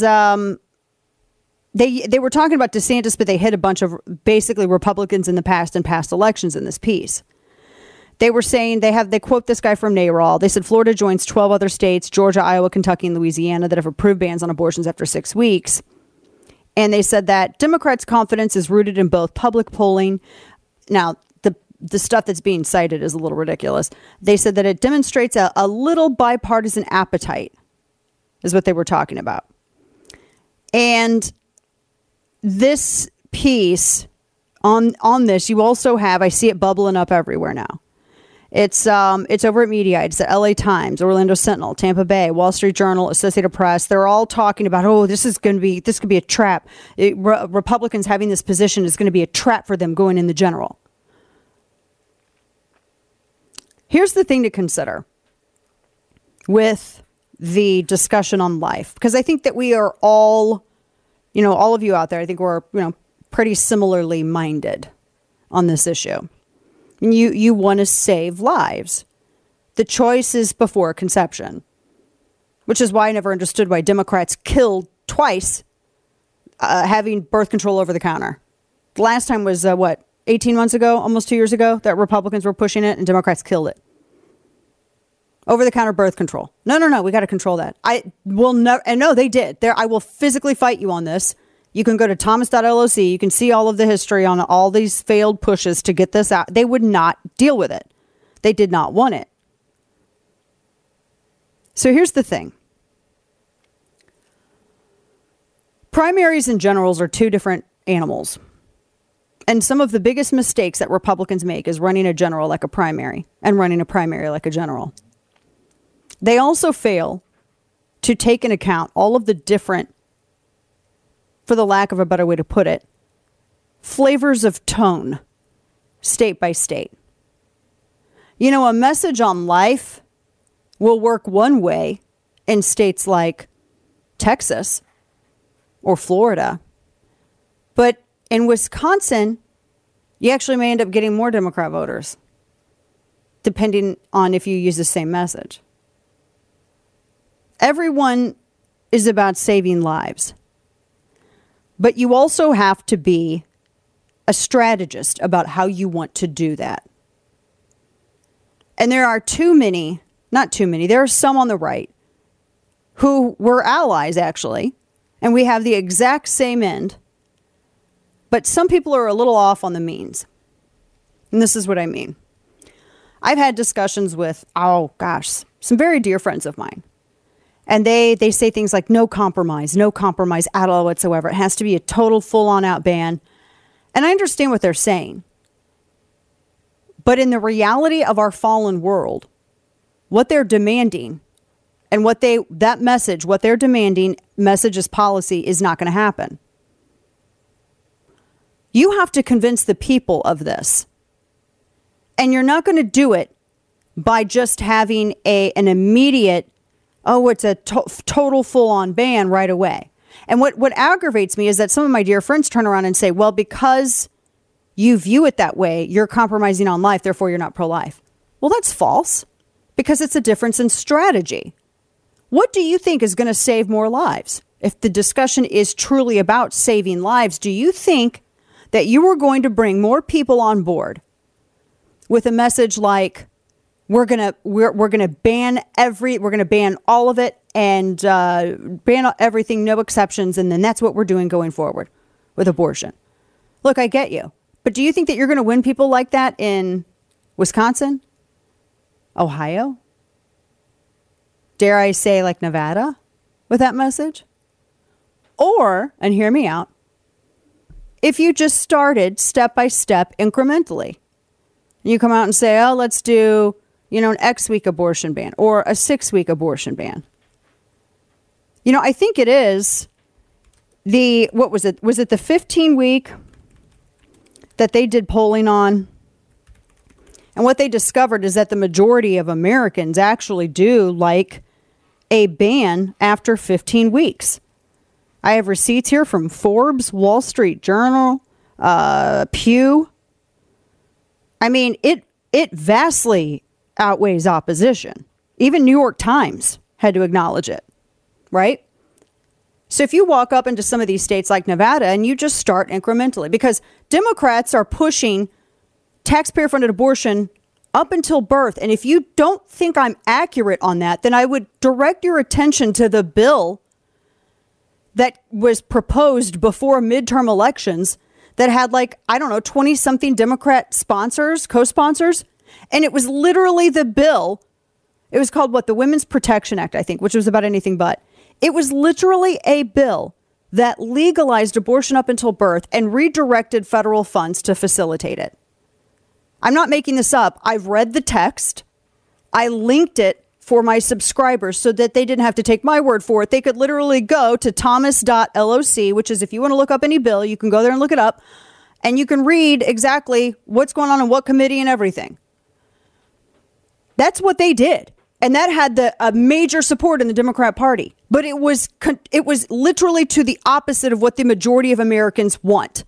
they were talking about DeSantis, but they hit a bunch of basically Republicans in the past and past elections in this piece. They were saying they quote this guy from NARAL. They said Florida joins 12 other states, Georgia, Iowa, Kentucky, and Louisiana, that have approved bans on abortions after 6 weeks. And they said that Democrats' confidence is rooted in both public polling. Now, the stuff that's being cited is a little ridiculous. They said that it demonstrates a little bipartisan appetite, is what they were talking about. And this piece on this, you also have, I see it bubbling up everywhere now. It's over at Mediaite. It's at LA Times, Orlando Sentinel, Tampa Bay, Wall Street Journal, Associated Press. They're all talking about, this could be a trap. Republicans having this position is going to be a trap for them going in the general. Here's the thing to consider with the discussion on life, because I think that we are all, all of you out there, I think we're, pretty similarly minded on this issue. You want to save lives. The choice is before conception, which is why I never understood why Democrats killed twice having birth control over the counter. The last time was 18 months ago, almost 2 years ago, that Republicans were pushing it and Democrats killed it. Over the counter birth control. No, we got to control that. I will never, and no, they did. I will physically fight you on this. You can go to thomas.loc. You can see all of the history on all these failed pushes to get this out. They would not deal with it. They did not want it. So here's the thing. Primaries and generals are two different animals. And some of the biggest mistakes that Republicans make is running a general like a primary and running a primary like a general. They also fail to take into account all of the different, for the lack of a better way to put it, flavors of tone, state by state. You know, a message on life will work one way in states like Texas or Florida. But in Wisconsin, you actually may end up getting more Democrat voters, depending on if you use the same message. Everyone is about saving lives. But you also have to be a strategist about how you want to do that. And there are there are some on the right who were allies, actually, and we have the exact same end. But some people are a little off on the means. And this is what I mean. I've had discussions with, some very dear friends of mine. And they say things like no compromise at all whatsoever. It has to be a total full-on out ban. And I understand what they're saying. But in the reality of our fallen world, what they're demanding and what they're demanding, message as policy, is not going to happen. You have to convince the people of this. And you're not going to do it by just having an immediate, it's a total full-on ban right away. And what aggravates me is that some of my dear friends turn around and say, well, because you view it that way, you're compromising on life, therefore you're not pro-life. Well, that's false, because it's a difference in strategy. What do you think is going to save more lives? If the discussion is truly about saving lives, do you think that you are going to bring more people on board with a message like, we're gonna ban all of it and ban everything, no exceptions, and then that's what we're doing going forward with abortion? Look, I get you, but do you think that you're going to win people like that in Wisconsin, Ohio, dare I say like Nevada, with that message? Or, and hear me out, if you just started step by step incrementally, you come out and say, let's do, an X week abortion ban or a 6-week abortion ban. I think it is what was it? Was it the 15-week that they did polling on? And what they discovered is that the majority of Americans actually do like a ban after 15 weeks. I have receipts here from Forbes, Wall Street Journal, Pew. I mean, it vastly outweighs opposition. Even New York Times had to acknowledge it, right? So if you walk up into some of these states like Nevada and you just start incrementally, because Democrats are pushing taxpayer-funded abortion up until birth. And if you don't think I'm accurate on that, then I would direct your attention to the bill that was proposed before midterm elections that had 20-something Democrat sponsors, co-sponsors. And it was literally the bill. It was called the Women's Protection Act, I think, which was about anything but. It was literally a bill that legalized abortion up until birth and redirected federal funds to facilitate it. I'm not making this up. I've read the text. I linked it for my subscribers so that they didn't have to take my word for it. They could literally go to thomas.loc, which is, if you want to look up any bill, you can go there and look it up. And you can read exactly what's going on in what committee and everything. That's what they did. And that had a major support in the Democrat Party. But it was literally to the opposite of what the majority of Americans want.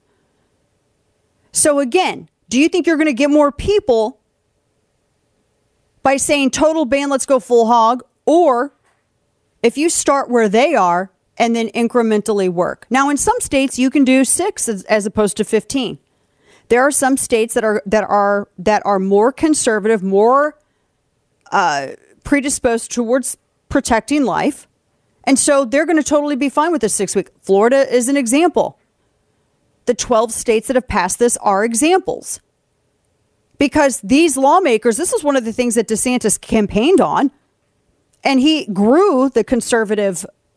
So again, do you think you're going to get more people by saying total ban, let's go full hog? Or if you start where they are and then incrementally work. Now, in some states, you can do 6 as opposed to 15. There are some states that are more conservative, more predisposed towards protecting life. And so they're going to totally be fine with the 6-week. Florida is an example. The 12 states that have passed this are examples. Because these lawmakers, this is one of the things that DeSantis campaigned on. And he grew the conservative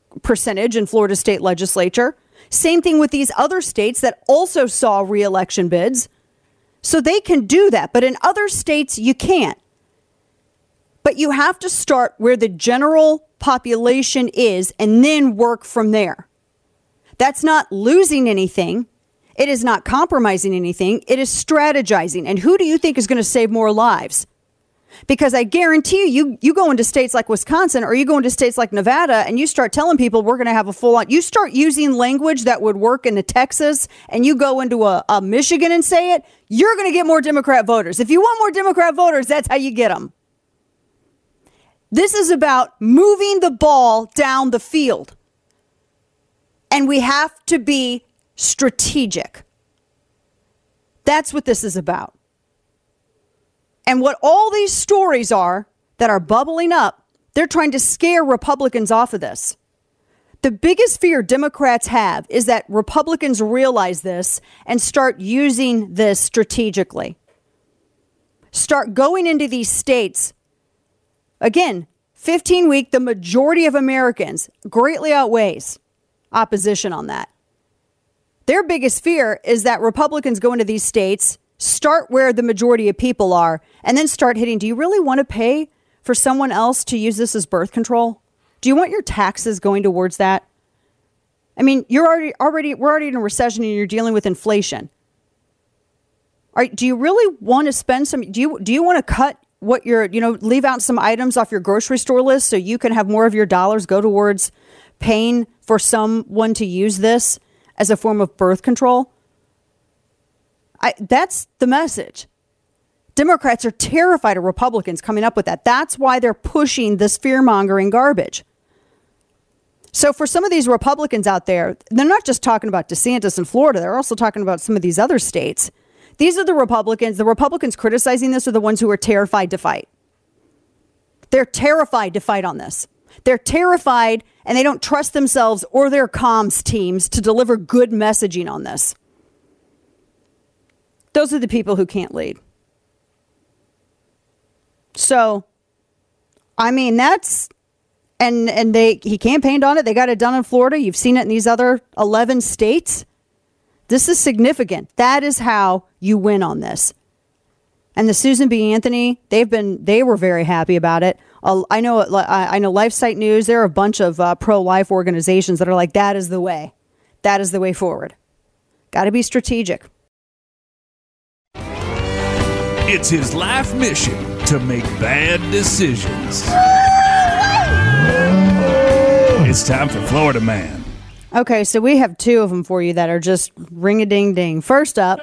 percentage in Florida state legislature. Same thing with these other states that also saw re-election bids. So they can do that. But in other states, you can't. But you have to start where the general population is and then work from there. That's not losing anything. It is not compromising anything. It is strategizing. And who do you think is going to save more lives? Because I guarantee you go into states like Wisconsin or you go into states like Nevada and you start telling people we're going to have a full on, you start using language that would work into Texas and you go into a Michigan and say it, you're going to get more Democrat voters. If you want more Democrat voters, that's how you get them. This is about moving the ball down the field. And we have to be strategic. That's what this is about. And what all these stories are that are bubbling up, they're trying to scare Republicans off of this. The biggest fear Democrats have is that Republicans realize this and start using this strategically. Start going into these states. Again, 15-week, the majority of Americans greatly outweighs opposition on that. Their biggest fear is that Republicans go into these states, start where the majority of people are, and then start hitting. Do you really want to pay for someone else to use this as birth control? Do you want your taxes going towards that? I mean, we're already in a recession and you're dealing with inflation. Do you really want to spend some? Do you want to cut what leave out some items off your grocery store list so you can have more of your dollars go towards paying for someone to use this as a form of birth control? That's the message. Democrats are terrified of Republicans coming up with that. That's why they're pushing this fear-mongering garbage. So for some of these Republicans out there, they're not just talking about DeSantis in Florida. They're also talking about some of these other states. These are the Republicans. The Republicans criticizing this are the ones who are terrified to fight. They're terrified to fight on this. They're terrified and they don't trust themselves or their comms teams to deliver good messaging on this. Those are the people who can't lead. So, I mean, that's, and he campaigned on it. They got it done in Florida. You've seen it in these other 11 states. This is significant. That is how you win on this. And the Susan B. Anthony, they were very happy about it. I know LifeSite News. There are a bunch of pro-life organizations that are like, that is the way. That is the way forward. Got to be strategic. It's his life mission to make bad decisions. It's time for Florida Man. Okay, so we have two of them for you that are just ring-a-ding-ding. First up,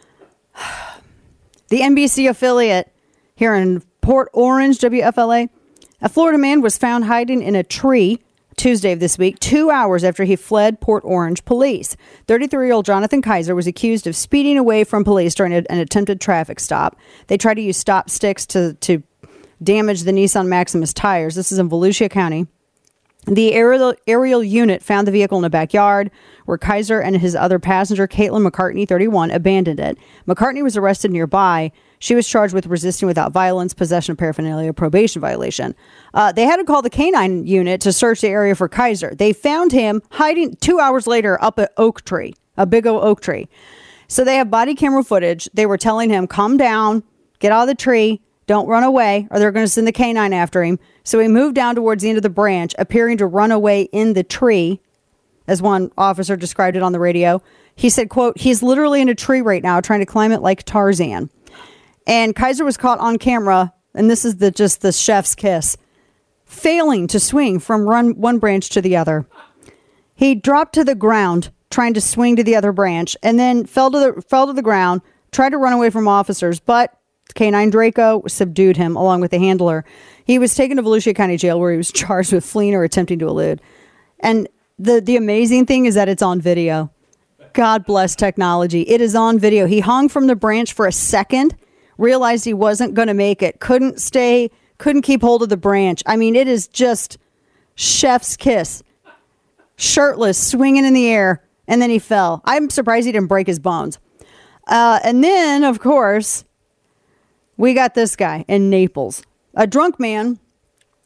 the NBC affiliate here in Port Orange, WFLA. A Florida man was found hiding in a tree Tuesday of this week, 2 hours after he fled Port Orange police. 33-year-old Jonathan Kaiser was accused of speeding away from police during an attempted traffic stop. They tried to use stop sticks to damage the Nissan Maximus tires. This is in Volusia County. The aerial unit found the vehicle in a backyard where Kaiser and his other passenger, Caitlin McCartney, 31, abandoned it. McCartney was arrested nearby. She was charged with resisting without violence, possession of paraphernalia, probation violation. They had to call the canine unit to search the area for Kaiser. They found him hiding 2 hours later up an oak tree, a big old oak tree. So they have body camera footage. They were telling him, calm down, get out of the tree, don't run away, or they're going to send the canine after him. So he moved down towards the end of the branch, appearing to run away in the tree, as one officer described it on the radio. He said, quote, he's literally in a tree right now, trying to climb it like Tarzan. And Kaiser was caught on camera, and this is just the chef's kiss, failing to swing from one branch to the other. He dropped to the ground, trying to swing to the other branch, and then fell to the ground, tried to run away from officers, but Canine Draco subdued him along with the handler. He was taken to Volusia County Jail where he was charged with fleeing or attempting to elude. And the amazing thing is that it's on video. God bless technology. It is on video. He hung from the branch for a second, realized he wasn't going to make it, couldn't keep hold of the branch. I mean, it is just chef's kiss. Shirtless, swinging in the air, and then he fell. I'm surprised he didn't break his bones. And then, of course, we got this guy in Naples. A drunk man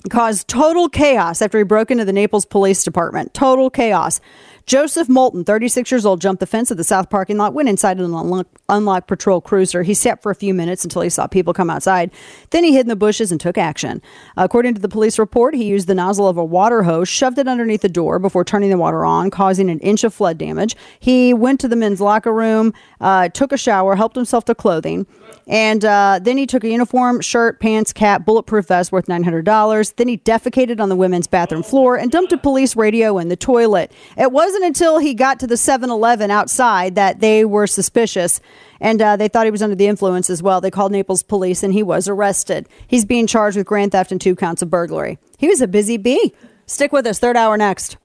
caused total chaos after he broke into the Naples Police Department. Total chaos. Joseph Moulton, 36 years old, jumped the fence of the south parking lot, went inside an unlocked patrol cruiser. He sat for a few minutes until he saw people come outside. Then he hid in the bushes and took action. According to the police report, he used the nozzle of a water hose, shoved it underneath the door before turning the water on, causing an inch of flood damage. He went to the men's locker room, took a shower, helped himself to clothing. And then he took a uniform, shirt, pants, cap, bulletproof vest worth $900. Then he defecated on the women's bathroom floor and dumped a police radio in the toilet. It wasn't until he got to the 7-Eleven outside that they were suspicious, and they thought he was under the influence as well. They called Naples police, and he was arrested. He's being charged with grand theft and 2 counts of burglary. He was a busy bee. Stick with us. Third hour next.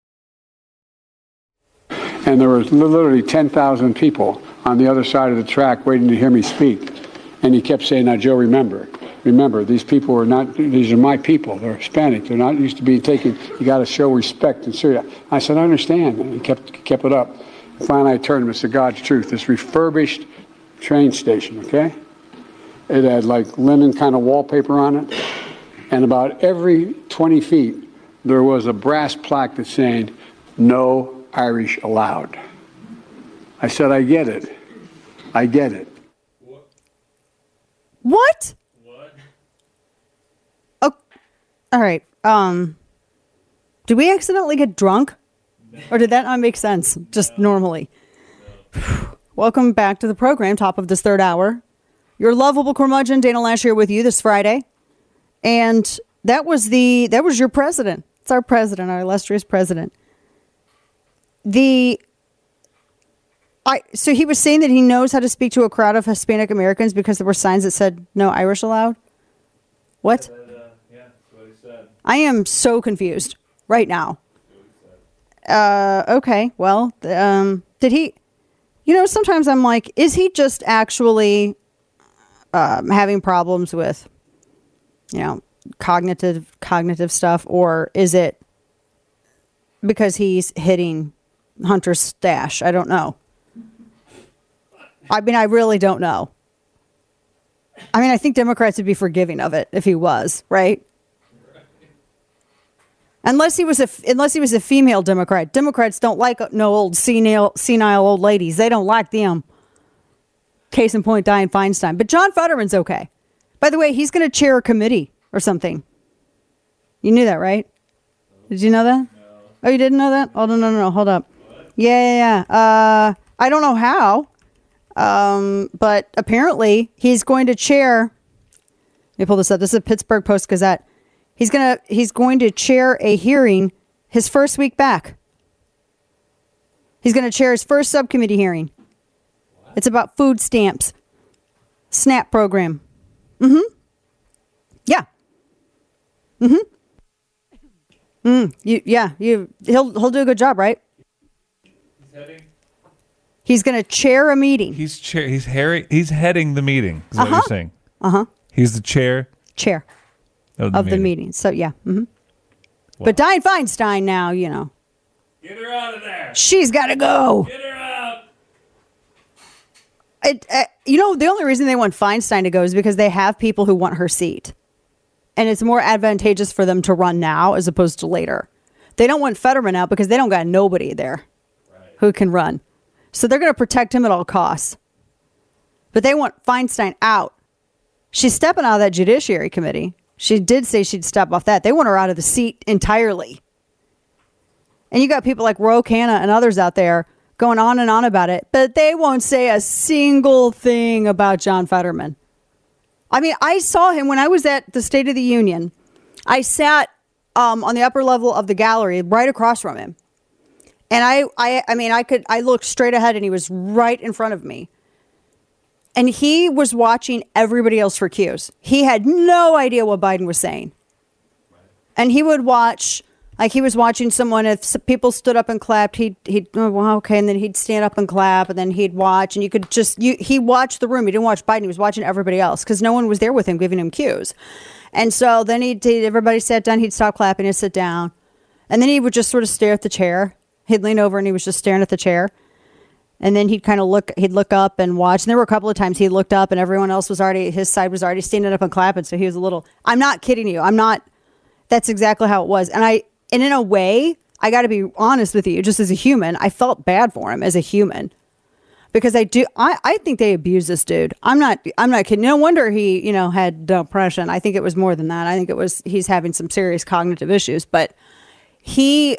And there was literally 10,000 people on the other side of the track waiting to hear me speak. And he kept saying, now, Joe, remember, these people are not, these are my people. They're Hispanic. They're not used to being taken. You got to show respect and serious. I said, I understand. And he kept it up. Finally, I turned to him and said, God's truth, this refurbished train station, okay? It had like linen kind of wallpaper on it. And about every 20 feet, there was a brass plaque that's saying, no Irish allowed. I said, I get it. I get it. What? Oh, all right. Did we accidentally get drunk? Or did that not make sense? Just normally. Welcome back to the program, top of this third hour. Your lovable curmudgeon, Dana Loesch, here with you this Friday. And that was your president. It's our president, our illustrious president. So he was saying that he knows how to speak to a crowd of Hispanic Americans because there were signs that said no Irish allowed. What? Yeah, that's what he said. I am so confused right now. Okay, well, did he? Sometimes I'm like, is he just actually having problems with, cognitive stuff, or is it because he's hitting Hunter's stash? I don't know. I mean, I really don't know. I mean, I think Democrats would be forgiving of it if he was, right? Unless he was a female Democrat. Democrats don't like no old senile old ladies. They don't like them. Case in point, Dianne Feinstein. But John Fetterman's okay. By the way, he's going to chair a committee or something. You knew that, right? Did you know that? No. Oh, you didn't know that? Oh, no. Hold up. What? Yeah. I don't know how. But apparently he's going to chair. Let me pull this up. This is a Pittsburgh Post-Gazette. He's going to chair a hearing his first week back. He's going to chair his first subcommittee hearing. What? It's about food stamps. SNAP program. Mm-hmm. Yeah. Mm-hmm. He'll do a good job, right? He's going to chair a meeting. He's heading the meeting. Is what you're saying? He's the chair of the meeting. So yeah. Mm-hmm. Wow. But Dianne Feinstein now, get her out of there. She's got to go. Get her out. The only reason they want Feinstein to go is because they have people who want her seat. And it's more advantageous for them to run now as opposed to later. They don't want Fetterman out because they don't got nobody there who can run. So they're going to protect him at all costs. But they want Feinstein out. She's stepping out of that Judiciary Committee. She did say she'd step off that. They want her out of the seat entirely. And you got people like Ro Khanna and others out there going on and on about it, but they won't say a single thing about John Fetterman. I mean, I saw him when I was at the State of the Union. I sat on the upper level of the gallery right across from him. And I looked straight ahead and he was right in front of me. And he was watching everybody else for cues. He had no idea what Biden was saying. And he would watch, like he was watching someone, if people stood up and clapped, he'd well, okay. And then he'd stand up and clap, and then he'd watch, and he watched the room. He didn't watch Biden. He was watching everybody else because no one was there with him giving him cues. And so then everybody sat down, he'd stop clapping and sit down. And then he would just sort of stare at the chair. He'd lean over and he was just staring at the chair. And then he'd look up and watch. And there were a couple of times he looked up and everyone else his side was already standing up and clapping. So he was I'm not kidding you. That's exactly how it was. And in a way, I got to be honest with you, just as a human, I felt bad for him as a human. Because I think they abused this dude. I'm not kidding. No wonder he, had depression. I think it was more than that. I think it was, he's having some serious cognitive issues, but he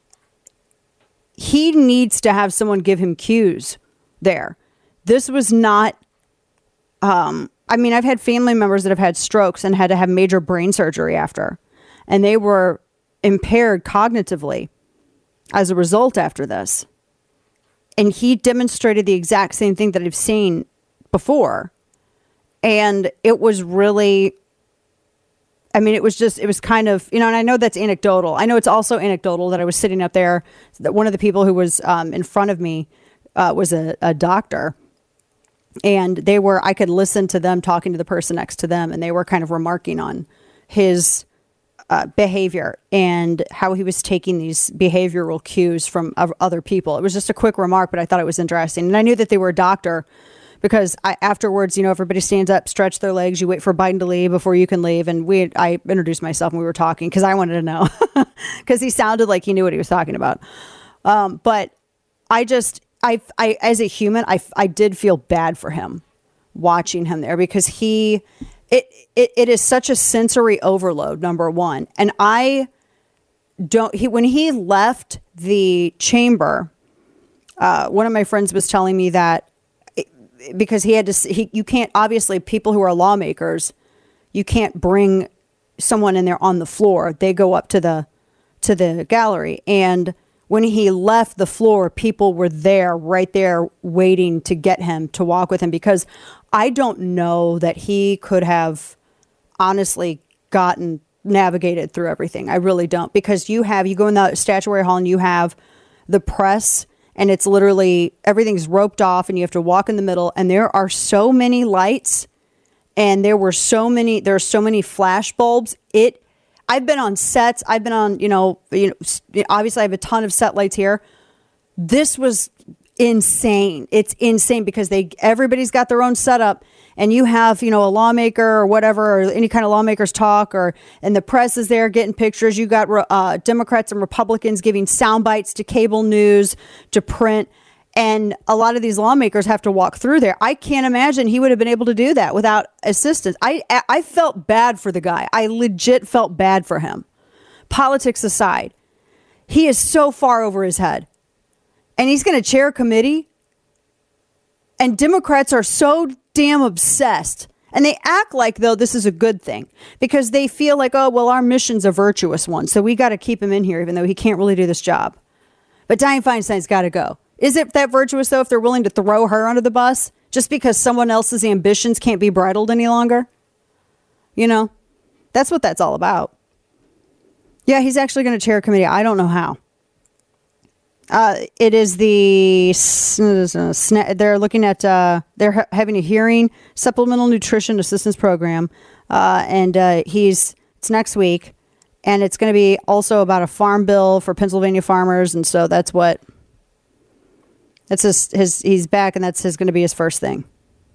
needs to have someone give him cues there. This was not, I've had family members that have had strokes and had to have major brain surgery after, and they were impaired cognitively as a result after this. And he demonstrated the exact same thing that I've seen before. And it was really, it was kind of, and I know that's anecdotal. I know it's also anecdotal that I was sitting up there, that one of the people who was in front of me was a doctor. And I could listen to them talking to the person next to them, and they were kind of remarking on his behavior and how he was taking these behavioral cues from other people. It was just a quick remark, but I thought it was interesting. And I knew that they were a doctor because afterwards, everybody stands up, stretch their legs. You wait for Biden to leave before you can leave. And I introduced myself and we were talking because I wanted to know because he sounded like he knew what he was talking about. But I as a human, I did feel bad for him watching him there because it is such a sensory overload, number one. And when he left the chamber, one of my friends was telling me that because he had to, you can't, obviously people who are lawmakers, you can't bring someone in there on the floor. They go up to the gallery. And when he left the floor, people were right there waiting to get him to walk with him because I don't know that he could have honestly navigated through everything. I really don't, because you go in the statuary hall and you have the press and it's literally everything's roped off and you have to walk in the middle and there are so many lights and there are so many flash bulbs. I've been on sets. I've been on, obviously I have a ton of set lights here. This was insane. It's insane because everybody's got their own setup and you have, a lawmaker or whatever, or any kind of lawmakers talk and the press is there getting pictures. You got Democrats and Republicans giving sound bites to cable news, to print. And a lot of these lawmakers have to walk through there. I can't imagine he would have been able to do that without assistance. I felt bad for the guy. I legit felt bad for him. Politics aside, he is so far over his head. And he's going to chair a committee. And Democrats are so damn obsessed. And they act like, though, this is a good thing. Because they feel like, oh, well, our mission's a virtuous one. So we got to keep him in here, even though he can't really do this job. But Dianne Feinstein's got to go. Is it that virtuous, though, if they're willing to throw her under the bus just because someone else's ambitions can't be bridled any longer? That's what that's all about. Yeah, he's actually going to chair a committee. I don't know how. It is they're looking at, they're having a hearing, supplemental nutrition assistance program. And it's next week. And it's going to be also about a farm bill for Pennsylvania farmers. And so that's he's back and that's going to be his first thing.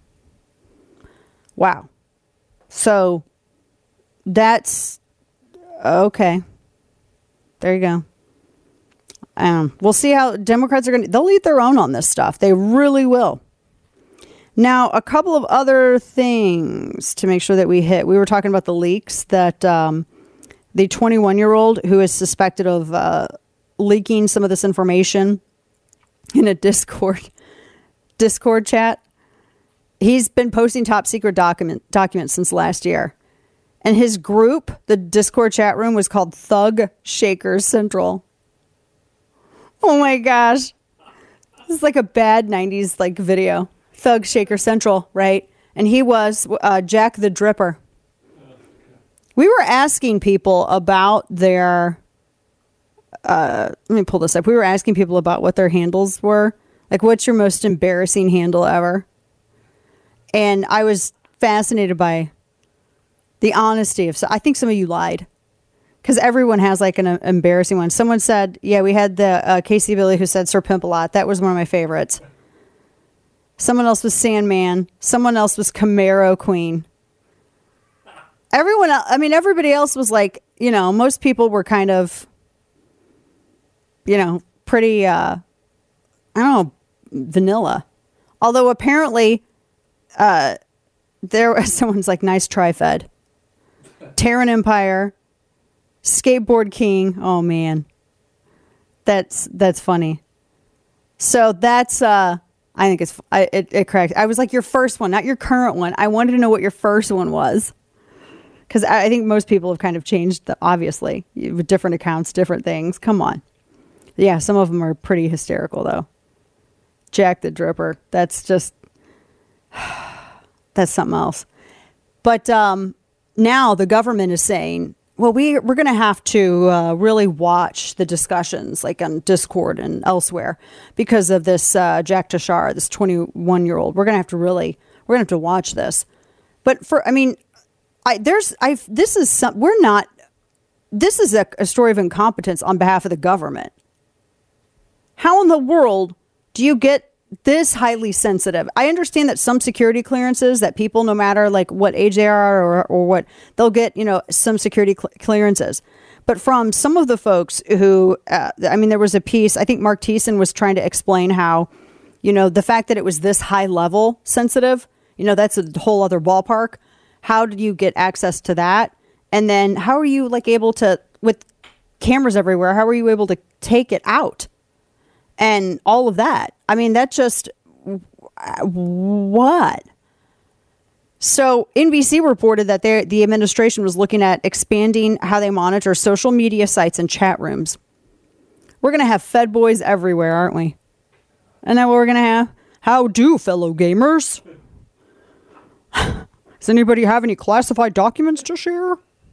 Wow. So that's okay. There you go. We'll see how Democrats they'll eat their own on this stuff. They really will. Now, a couple of other things to make sure that we hit. We were talking about the leaks that the 21-year-old who is suspected of leaking some of this information in a Discord chat. He's been posting top secret documents since last year. And his group, the Discord chat room, was called Thug Shaker Central. Oh my gosh. This is like a bad 90s video. Thug Shaker Central, right? And he was Jack the Dripper. We were asking people about their... let me pull this up. We were asking people about what their handles were. Like, what's your most embarrassing handle ever? And I was fascinated by the honesty of... I think some of you lied. Because everyone has an embarrassing one. Someone said, yeah, we had the Casey Billy who said Sir Pimp a lot. That was one of my favorites. Someone else was Sandman. Someone else was Camaro Queen. Everybody else was like, most people were kind of, pretty, vanilla. Although apparently, there was someone's like, nice try, Fed. Terran Empire, Skateboard King. Oh man, that's funny. So that's I think it cracked. I was like, your first one, not your current one. I wanted to know what your first one was, because I think most people have kind of changed. Obviously, with different accounts, different things. Come on, yeah, some of them are pretty hysterical though. Jack the Dripper. That's just that's something else. But now the government is saying, well, we're going to have to really watch the discussions like on Discord and elsewhere because of this Jack Tashara, this 21-year-old. We're going to have to watch this. But this is a story of incompetence on behalf of the government. How in the world do you get this highly sensitive? I understand that some security clearances that people, no matter like what age they are or what, they'll get, some security clearances. But from some of the folks who, there was a piece, I think Mark Thiessen was trying to explain how, the fact that it was this high level sensitive, that's a whole other ballpark. How did you get access to that? And then how are you like able to, with cameras everywhere, how are you able to take it out? And all of that. I mean, that just, what? So NBC reported that the administration was looking at expanding how they monitor social media sites and chat rooms. We're going to have Fed boys everywhere, aren't we? Isn't that what we're going to have? How do, fellow gamers? Does anybody have any classified documents to share?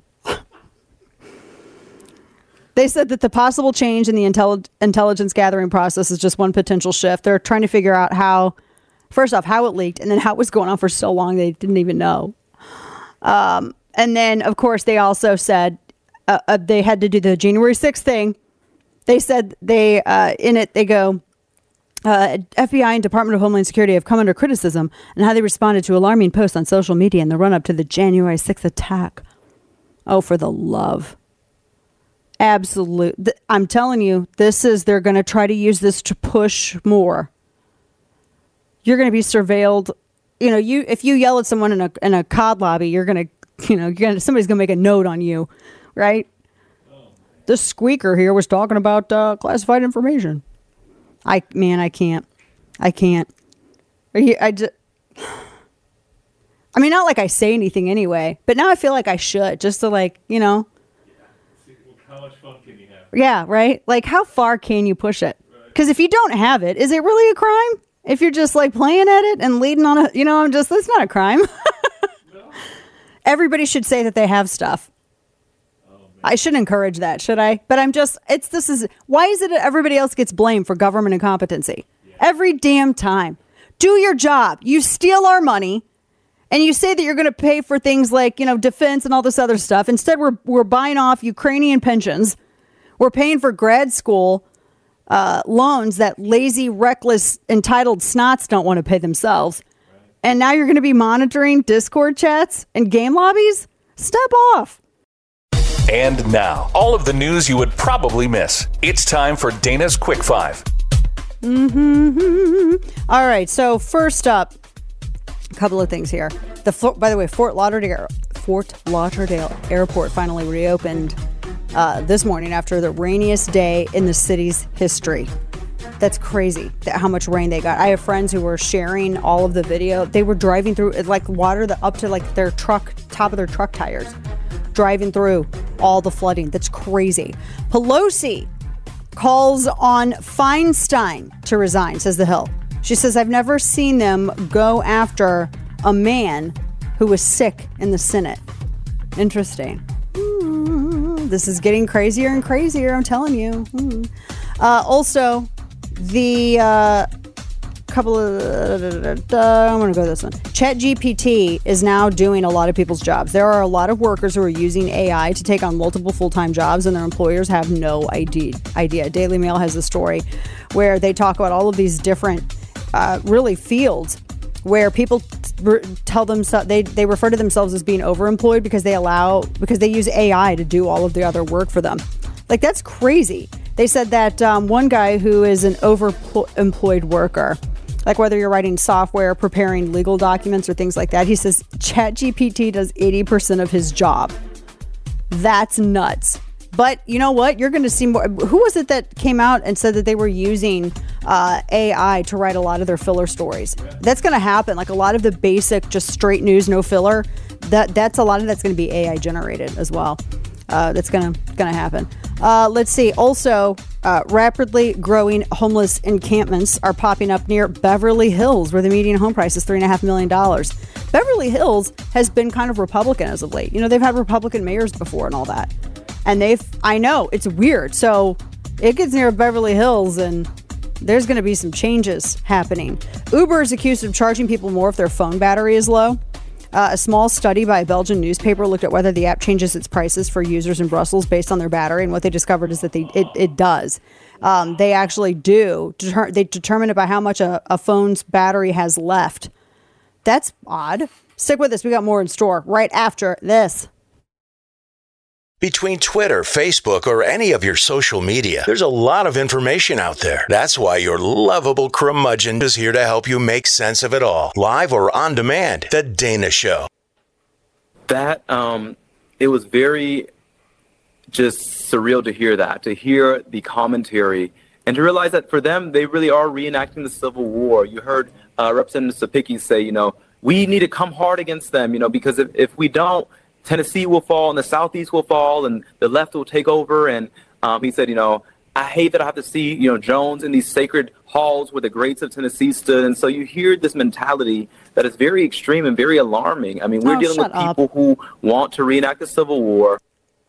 They said that the possible change in the intelligence gathering process is just one potential shift. They're trying to figure out how it leaked, and then how it was going on for so long they didn't even know. And then, of course, they also said they had to do the January 6th thing. They said they go, FBI and Department of Homeland Security have come under criticism on how they responded to alarming posts on social media in the run-up to the January 6th attack. Oh, for the love. Absolute. I'm telling you, they're going to try to use this to push more. You're going to be surveilled. If you yell at someone in a COD lobby, somebody's going to make a note on you, right? This squeaker here was talking about classified information. I can't. Not like I say anything anyway, but now I feel like I should, just to how much fun can you have? Yeah, right? Like, how far can you push it? Because if you don't have it, is it really a crime? If you're just like playing at it and leading on that's not a crime. No. Everybody should say that they have stuff. I shouldn't encourage that, should I? But why is it that everybody else gets blamed for government incompetency? Yeah. Every damn time. Do your job. You steal our money. And you say that you're going to pay for things like, defense and all this other stuff. Instead, we're buying off Ukrainian pensions. We're paying for grad school loans that lazy, reckless, entitled snots don't want to pay themselves. Right. And now you're going to be monitoring Discord chats and game lobbies? Step off. And now, all of the news you would probably miss. It's time for Dana's Quick Five. All right. So first up, a couple of things here. By the way, Fort Lauderdale Airport finally reopened this morning after the rainiest day in the city's history. That's crazy how much rain they got. I have friends who were sharing all of the video. They were driving through like water up to like their top of their truck tires, driving through all the flooding. That's crazy. Pelosi calls on Feinstein to resign, says The Hill. She says, I've never seen them go after a man who was sick in the Senate. Interesting. This is getting crazier and crazier, I'm telling you. Also, the couple of... I'm going to go this one. ChatGPT is now doing a lot of people's jobs. There are a lot of workers who are using AI to take on multiple full-time jobs, and their employers have no idea. Daily Mail has a story where they talk about all of these different... really fields where people tell them they refer to themselves as being overemployed because they use AI to do all of the other work for them. Like, that's crazy. They said that one guy who is an overemployed worker, like whether you're writing software, preparing legal documents or things like that, he says ChatGPT does 80% of his job. That's nuts. But you know what? You're going to see more. Who was it that came out and said that they were using AI to write a lot of their filler stories? That's going to happen. Like a lot of the basic, just straight news, no filler. That's a lot of that's going to be AI generated as well. That's going to happen. Let's see. Also, rapidly growing homeless encampments are popping up near Beverly Hills, where the median home price is $3.5 million. Beverly Hills has been kind of Republican as of late. You know, they've had Republican mayors before and all that. And I know, it's weird. So it gets near Beverly Hills and there's going to be some changes happening. Uber is accused of charging people more if their phone battery is low. A small study by a Belgian newspaper looked at whether the app changes its prices for users in Brussels based on their battery. And what they discovered is that it does. They actually do. They determine it by how much a phone's battery has left. That's odd. Stick with us. We got more in store right after this. Between Twitter, Facebook, or any of your social media, there's a lot of information out there. That's why your lovable curmudgeon is here to help you make sense of it all. Live or on demand, The Dana Show. That, it was very just surreal to hear the commentary, and to realize that for them, they really are reenacting the Civil War. You heard Representative Sapicki say, we need to come hard against them, because if we don't, Tennessee will fall and the Southeast will fall and the left will take over. And he said, I hate that I have to see, Jones in these sacred halls where the greats of Tennessee stood. And so you hear this mentality that is very extreme and very alarming. I mean, we're dealing with people who want to reenact the Civil War.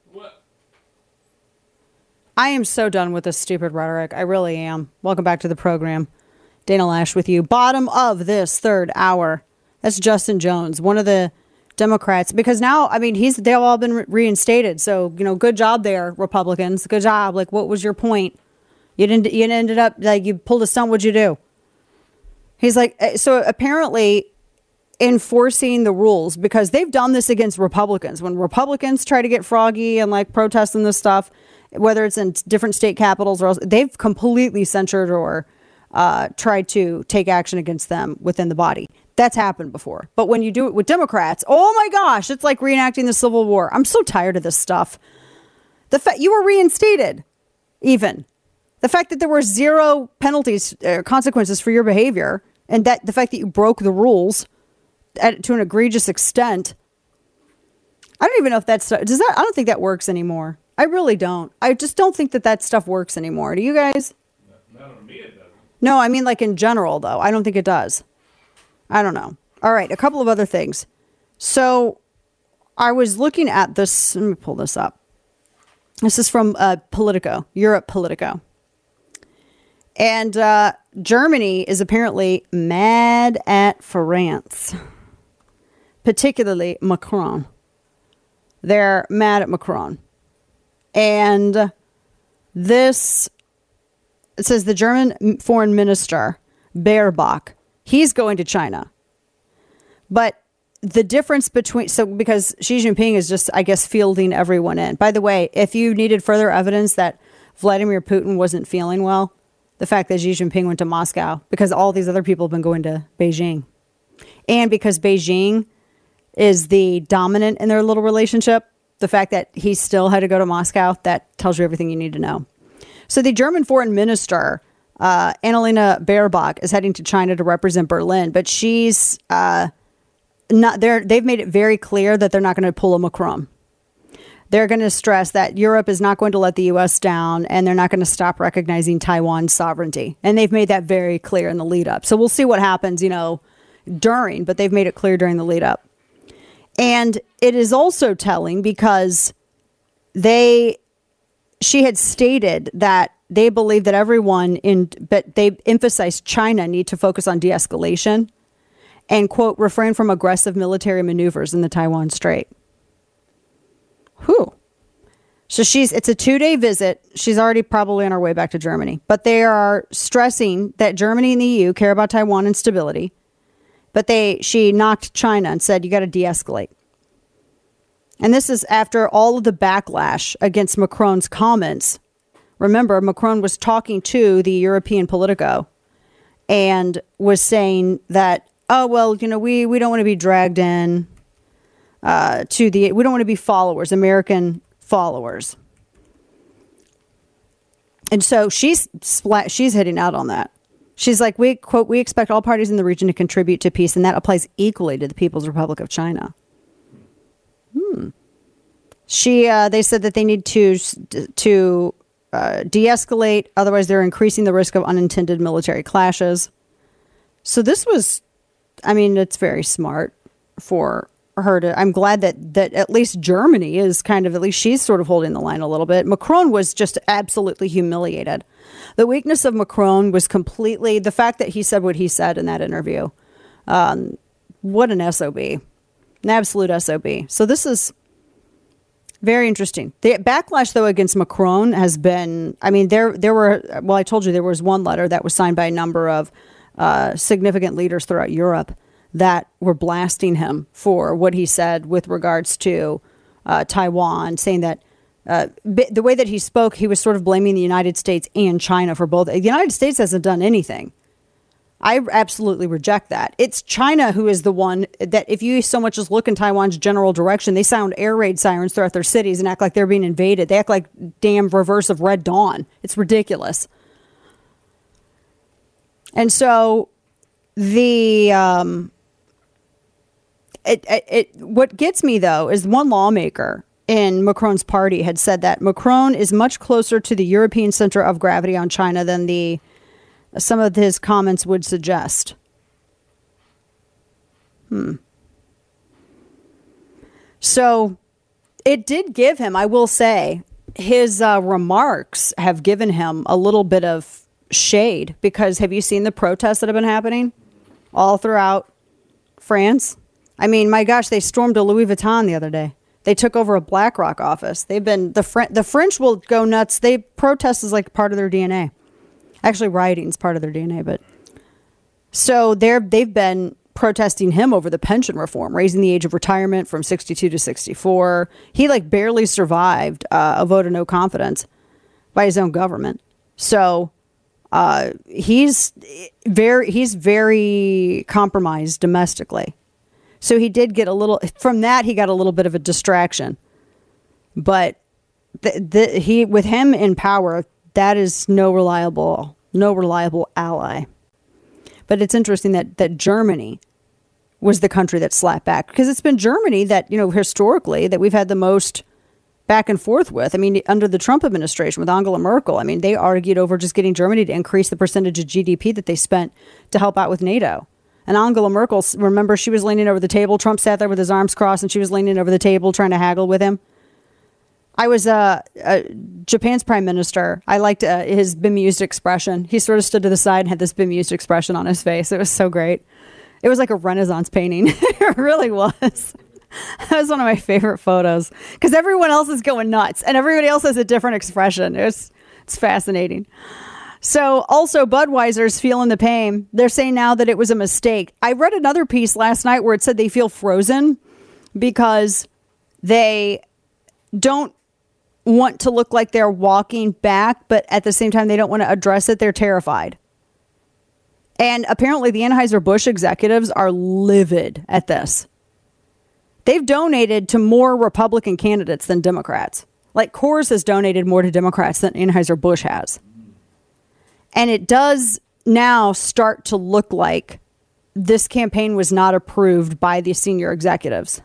I am so done with this stupid rhetoric. I really am. Welcome back to the program. Dana Loesch with you. Bottom of this third hour. That's Justin Jones, one of the Democrats, because now, I mean, they've all been reinstated. So, good job there, Republicans. Good job. Like, what was your point? You ended up, like, you pulled a stunt. What'd you do? He's like, so apparently enforcing the rules, because they've done this against Republicans. When Republicans try to get froggy and like protesting this stuff, whether it's in different state capitals or else, they've completely censored or tried to take action against them within the body. That's happened before. But when you do it with Democrats, oh my gosh, it's like reenacting the Civil War. I'm so tired of this stuff. The fact you were reinstated, even the fact that there were zero penalties, consequences for your behavior, and that the fact that you broke the rules to an egregious extent. I don't even know if that's I don't think that works anymore. I really don't. I just don't think that stuff works anymore. Do you guys? Not on me, it doesn't. No, I mean like in general, though. I don't think it does. I don't know. All right, a couple of other things. So I was looking at this. Let me pull this up. This is from Politico, Europe Politico. And Germany is apparently mad at France, particularly Macron. They're mad at Macron. And this, it says the German foreign minister, Baerbock, he's going to China. But the difference because Xi Jinping is just, I guess, fielding everyone in. By the way, if you needed further evidence that Vladimir Putin wasn't feeling well, the fact that Xi Jinping went to Moscow, because all these other people have been going to Beijing. And because Beijing is the dominant in their little relationship, the fact that he still had to go to Moscow, that tells you everything you need to know. So the German foreign minister, Annalena Baerbock, is heading to China to represent Berlin, but she's not there. They've made it very clear that they're not going to pull a Macron. They're going to stress that Europe is not going to let the U.S. down, and they're not going to stop recognizing Taiwan's sovereignty. And they've made that very clear in the lead up. So we'll see what happens, during, but they've made it clear during the lead up. And it is also telling because she had stated that they believe that but they emphasized China need to focus on de-escalation and, quote, refrain from aggressive military maneuvers in the Taiwan Strait. Whew. So it's a 2-day visit. She's already probably on her way back to Germany, but they are stressing that Germany and the EU care about Taiwan and stability, But she knocked China and said, you got to de-escalate. And this is after all of the backlash against Macron's comments. Remember, Macron was talking to the European Politico and was saying that, oh, well, we don't want to be dragged in we don't want to be followers, American followers. And so she's hitting out on that. She's like, we expect all parties in the region to contribute to peace, and that applies equally to the People's Republic of China. They said that they need to de-escalate, otherwise they're increasing the risk of unintended military clashes. So this was, it's very smart for her to, I'm glad that at least Germany is at least she's sort of holding the line a little bit. Macron was just absolutely humiliated. The weakness of Macron was completely the fact that he said what he said in that interview. What an SOB, an absolute SOB. So this is very interesting. The backlash, though, against Macron has been, there were, I told you there was one letter that was signed by a number of significant leaders throughout Europe that were blasting him for what he said with regards to Taiwan, saying that the way that he spoke, he was sort of blaming the United States and China for both. The United States hasn't done anything. I absolutely reject that. It's China who is the one that if you so much as look in Taiwan's general direction, they sound air raid sirens throughout their cities and act like they're being invaded. They act like damn reverse of Red Dawn. It's ridiculous. And so what gets me, though, is one lawmaker in Macron's party had said that Macron is much closer to the European center of gravity on China than some of his comments would suggest. So it did give him, I will say, his remarks have given him a little bit of shade, because have you seen the protests that have been happening all throughout France? My gosh, they stormed a Louis Vuitton the other day. They took over a BlackRock office. They've been, the French will go nuts. Protest is like part of their DNA. Actually, rioting is part of their DNA, but so they've been protesting him over the pension reform, raising the age of retirement from 62 to 64. He barely survived a vote of no confidence by his own government. So he's very compromised domestically. So he did get from that, he got a little bit of a distraction. But with him in power, that is no reliable ally. But it's interesting that Germany was the country that slapped back, because it's been Germany that, historically, that we've had the most back and forth with. Under the Trump administration with Angela Merkel, they argued over just getting Germany to increase the percentage of GDP that they spent to help out with NATO. And Angela Merkel, remember, she was leaning over the table. Trump sat there with his arms crossed, and she was leaning over the table trying to haggle with him. I was Japan's prime minister. I liked his bemused expression. He sort of stood to the side and had this bemused expression on his face. It was so great. It was like a Renaissance painting. It really was. That was one of my favorite photos, because everyone else is going nuts and everybody else has a different expression. It's fascinating. So also Budweiser's feeling the pain. They're saying now that it was a mistake. I read another piece last night where it said they feel frozen because they don't want to look like they're walking back, but at the same time, they don't want to address it. They're terrified. And apparently the Anheuser-Busch executives are livid at this. They've donated to more Republican candidates than Democrats. Like Coors has donated more to Democrats than Anheuser-Busch has. And it does now start to look like this campaign was not approved by the senior executives.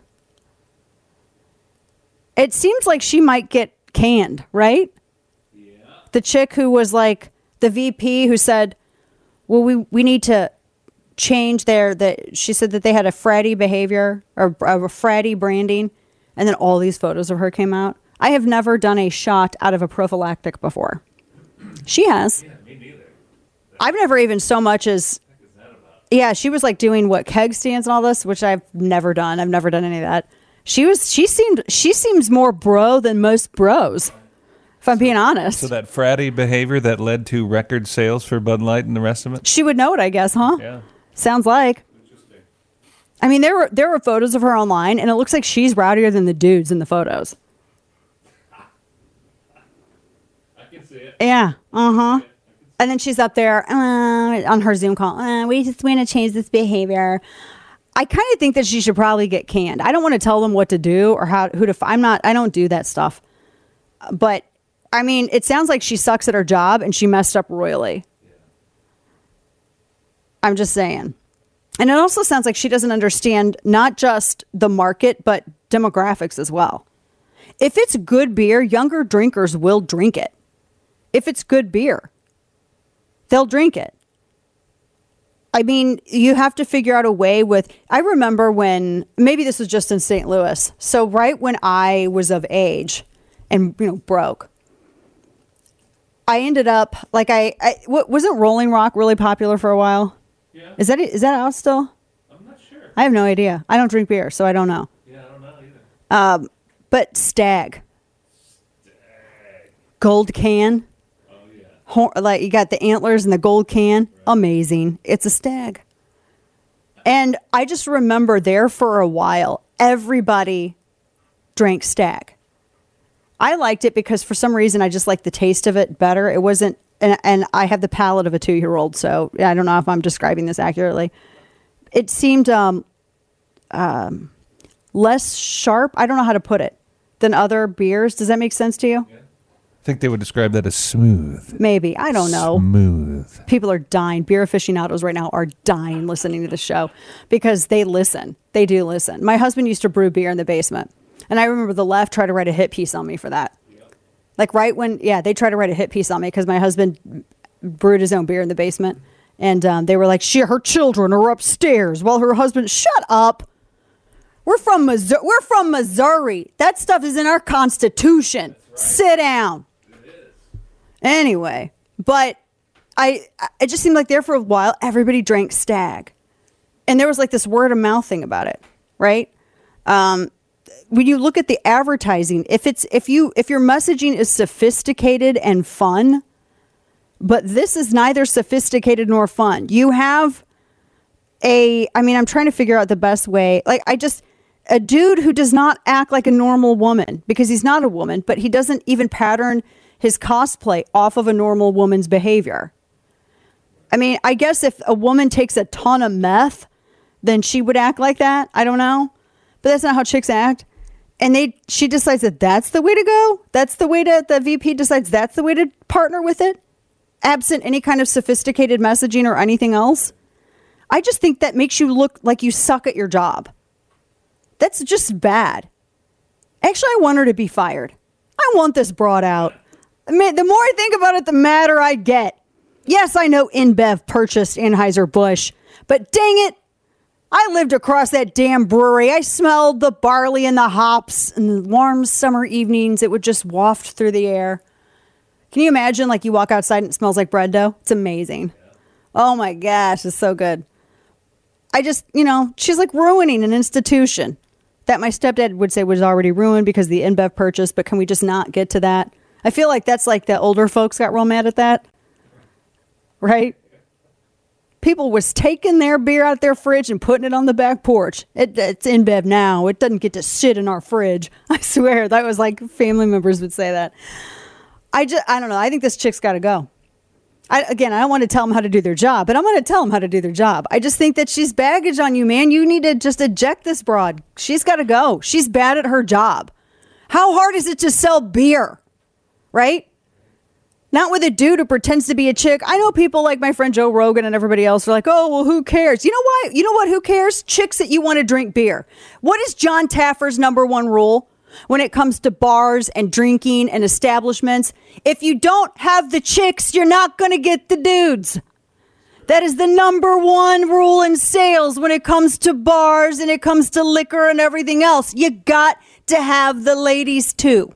It seems like she might get canned, right? Yeah. The chick who was like the VP who said, well, we need to change she said that they had a fratty behavior or a fratty branding. And then all these photos of her came out. I have never done a shot out of a prophylactic before. She has. Yeah, me neither. I've never even so much as... Yeah, she was like doing keg stands and all this, which I've never done. I've never done any of that. She seems more bro than most bros, if I'm being honest. So that fratty behavior that led to record sales for Bud Light and the rest of it? She would know it, I guess, huh? Yeah. Sounds like. Interesting. I mean, there were photos of her online, and it looks like she's rowdier than the dudes in the photos. I can see it. Yeah. And then she's up there on her Zoom call. We just want to change this behavior. I kind of think that she should probably get canned. I don't want to tell them what to do or I don't do that stuff. But I mean, it sounds like she sucks at her job and she messed up royally. I'm just saying. And it also sounds like she doesn't understand not just the market, but demographics as well. If it's good beer, younger drinkers will drink it. If it's good beer, they'll drink it. I mean, you have to figure out a way I remember when, maybe this was just in St. Louis. So right when I was of age and, broke, I ended up, wasn't Rolling Rock really popular for a while? Yeah. Is that out still? I'm not sure. I have no idea. I don't drink beer, so I don't know. Yeah, I don't know either. But Stag. Gold can. You got the antlers and the gold can. Right. Amazing. It's a Stag. And I just remember there for a while, everybody drank Stag. I liked it because for some reason I just liked the taste of it better. It wasn't, and I have the palate of a 2-year-old, so I don't know if I'm describing this accurately. It seemed less sharp, I don't know how to put it, than other beers. Does that make sense to you? Yeah. I think they would describe that as smooth. Maybe. I don't know. Smooth. People are dying. Beer aficionados right now are dying listening to the show because they listen. They do listen. My husband used to brew beer in the basement. And I remember the left tried to write a hit piece on me for that. Yep. Like right when, they tried to write a hit piece on me because my husband brewed his own beer in the basement. And they were like, her children are upstairs while her husband, shut up. We're from Missouri. That stuff is in our Constitution. Right. Sit down. Anyway, but it just seemed like there for a while, everybody drank Stag. And there was like this word of mouth thing about it, right? When you look at the advertising, if your messaging is sophisticated and fun, but this is neither sophisticated nor fun. You have I'm trying to figure out the best way. A dude who does not act like a normal woman because he's not a woman, but he doesn't even pattern his cosplay off of a normal woman's behavior. I mean, I guess if a woman takes a ton of meth, then she would act like that. I don't know. But that's not how chicks act. And she decides that that's the way to go. That's the way the VP decides that's the way to partner with it. Absent any kind of sophisticated messaging or anything else. I just think that makes you look like you suck at your job. That's just bad. Actually, I want her to be fired. I want this brought out. I mean, the more I think about it, the madder I get. Yes, I know InBev purchased Anheuser-Busch, but dang it, I lived across that damn brewery. I smelled the barley and the hops, and the warm summer evenings, it would just waft through the air. Can you imagine, you walk outside and it smells like bread dough? It's amazing. Yeah. Oh my gosh, it's so good. I just, she's ruining an institution that my stepdad would say was already ruined because of the InBev purchase, but can we just not get to that? I feel like that's the older folks got real mad at that. Right? People was taking their beer out their fridge and putting it on the back porch. It's InBev now. It doesn't get to sit in our fridge. I swear. That was family members would say that. I don't know. I think this chick's got to go. I don't want to tell them how to do their job, but I'm going to tell them how to do their job. I just think that she's baggage on you, man. You need to just eject this broad. She's got to go. She's bad at her job. How hard is it to sell beer? Right? Not with a dude who pretends to be a chick. I know people like my friend Joe Rogan and everybody else are like, oh, well, who cares? You know why? You know what? Who cares? Chicks that you want to drink beer. What is John Taffer's number one rule when it comes to bars and drinking and establishments? If you don't have the chicks, you're not going to get the dudes. That is the number one rule in sales when it comes to bars and it comes to liquor and everything else. You got to have the ladies too.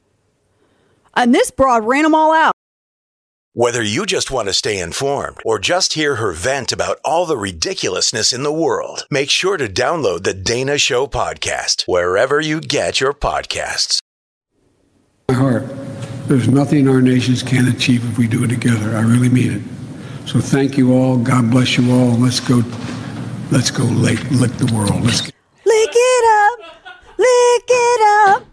And this broad ran them all out. Whether you just want to stay informed or just hear her vent about all the ridiculousness in the world, make sure to download the Dana Show podcast wherever you get your podcasts. My heart, there's nothing our nations can't achieve if we do it together. I really mean it. So thank you all. God bless you all. Let's go lick the world. Lick it up. Lick it up.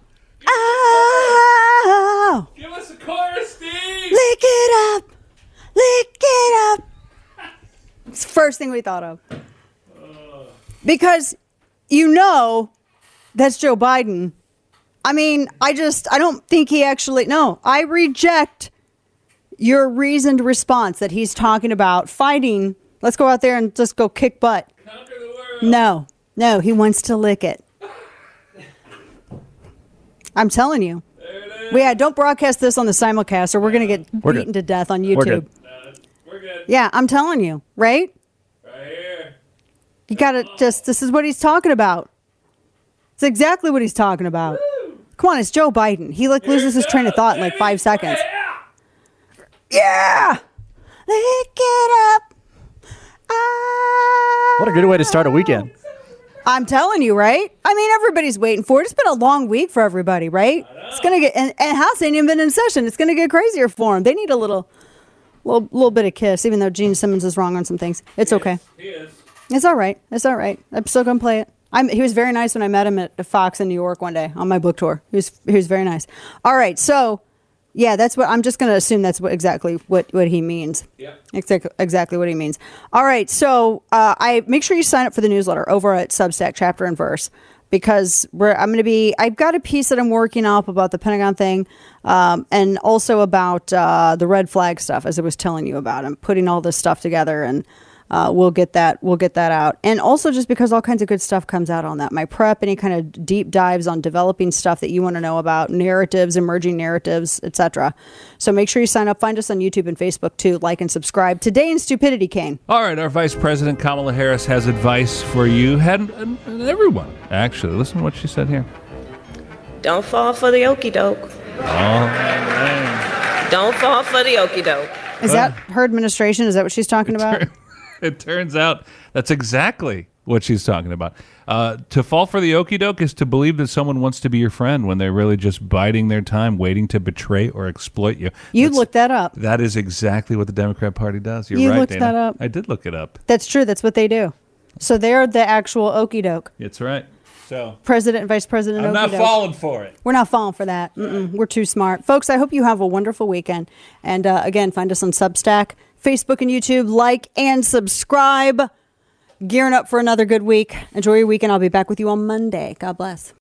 Oh. Give us a chorus, Steve. Lick it up. Lick it up. It's the first thing we thought of. Because that's Joe Biden. I mean, I don't think he actually, no, I reject your reasoned response that he's talking about fighting. Let's go out there and just go kick butt. Conquer the world. No, he wants to lick it. I'm telling you. Don't broadcast this on the simulcast or we're going to get beaten to death on YouTube. We're good. Yeah, I'm telling you, right? Right here. You got to this is what he's talking about. It's exactly what he's talking about. Woo! Come on, it's Joe Biden. He loses his train of thought in like 5 seconds. Yeah! Lick it up. What a good way to start a weekend. I'm telling you, right? I mean, everybody's waiting for it. It's been a long week for everybody, right? It's going to get, and House ain't even been in session. It's going to get crazier for them. They need a little bit of kiss, even though Gene Simmons is wrong on some things. It's okay. He is. It's all right. It's all right. I'm still going to play it. He was very nice when I met him at Fox in New York one day on my book tour. He was very nice. All right. So, yeah, that's what I'm just going to assume that's exactly what he means. Yeah. Exactly what he means. All right. So, I make sure you sign up for the newsletter over at Substack Chapter and Verse because I've got a piece that I'm working up about the Pentagon thing, and also about the red flag stuff, as I was telling you about. I'm putting all this stuff together and we'll get that out. And also just because all kinds of good stuff comes out on that. My prep, any kind of deep dives on developing stuff that you want to know about, narratives, emerging narratives, etc. So make sure you sign up. Find us on YouTube and Facebook too. Like and subscribe. Today in Stupidity, Kane. All right, our Vice President Kamala Harris has advice for you and everyone. Actually, listen to what she said here. Don't fall for the okie doke. Oh, man. Don't fall for the okie doke. Is that her administration? Is that what she's talking about? It turns out that's exactly what she's talking about. To fall for the okie doke is to believe that someone wants to be your friend when they're really just biding their time, waiting to betray or exploit you. You looked that up. That is exactly what the Democrat Party does. You're right, looked Dana. that up. I did look it up. That's true. That's what they do. So they're the actual okie doke. It's right. So President and Vice President. I'm not falling for it. We're not falling for that. We're too smart. Folks, I hope you have a wonderful weekend. And again, find us on Substack, Facebook, and YouTube. Like and subscribe. Gearing up for another good week. Enjoy your weekend. I'll be back with you on Monday. God bless.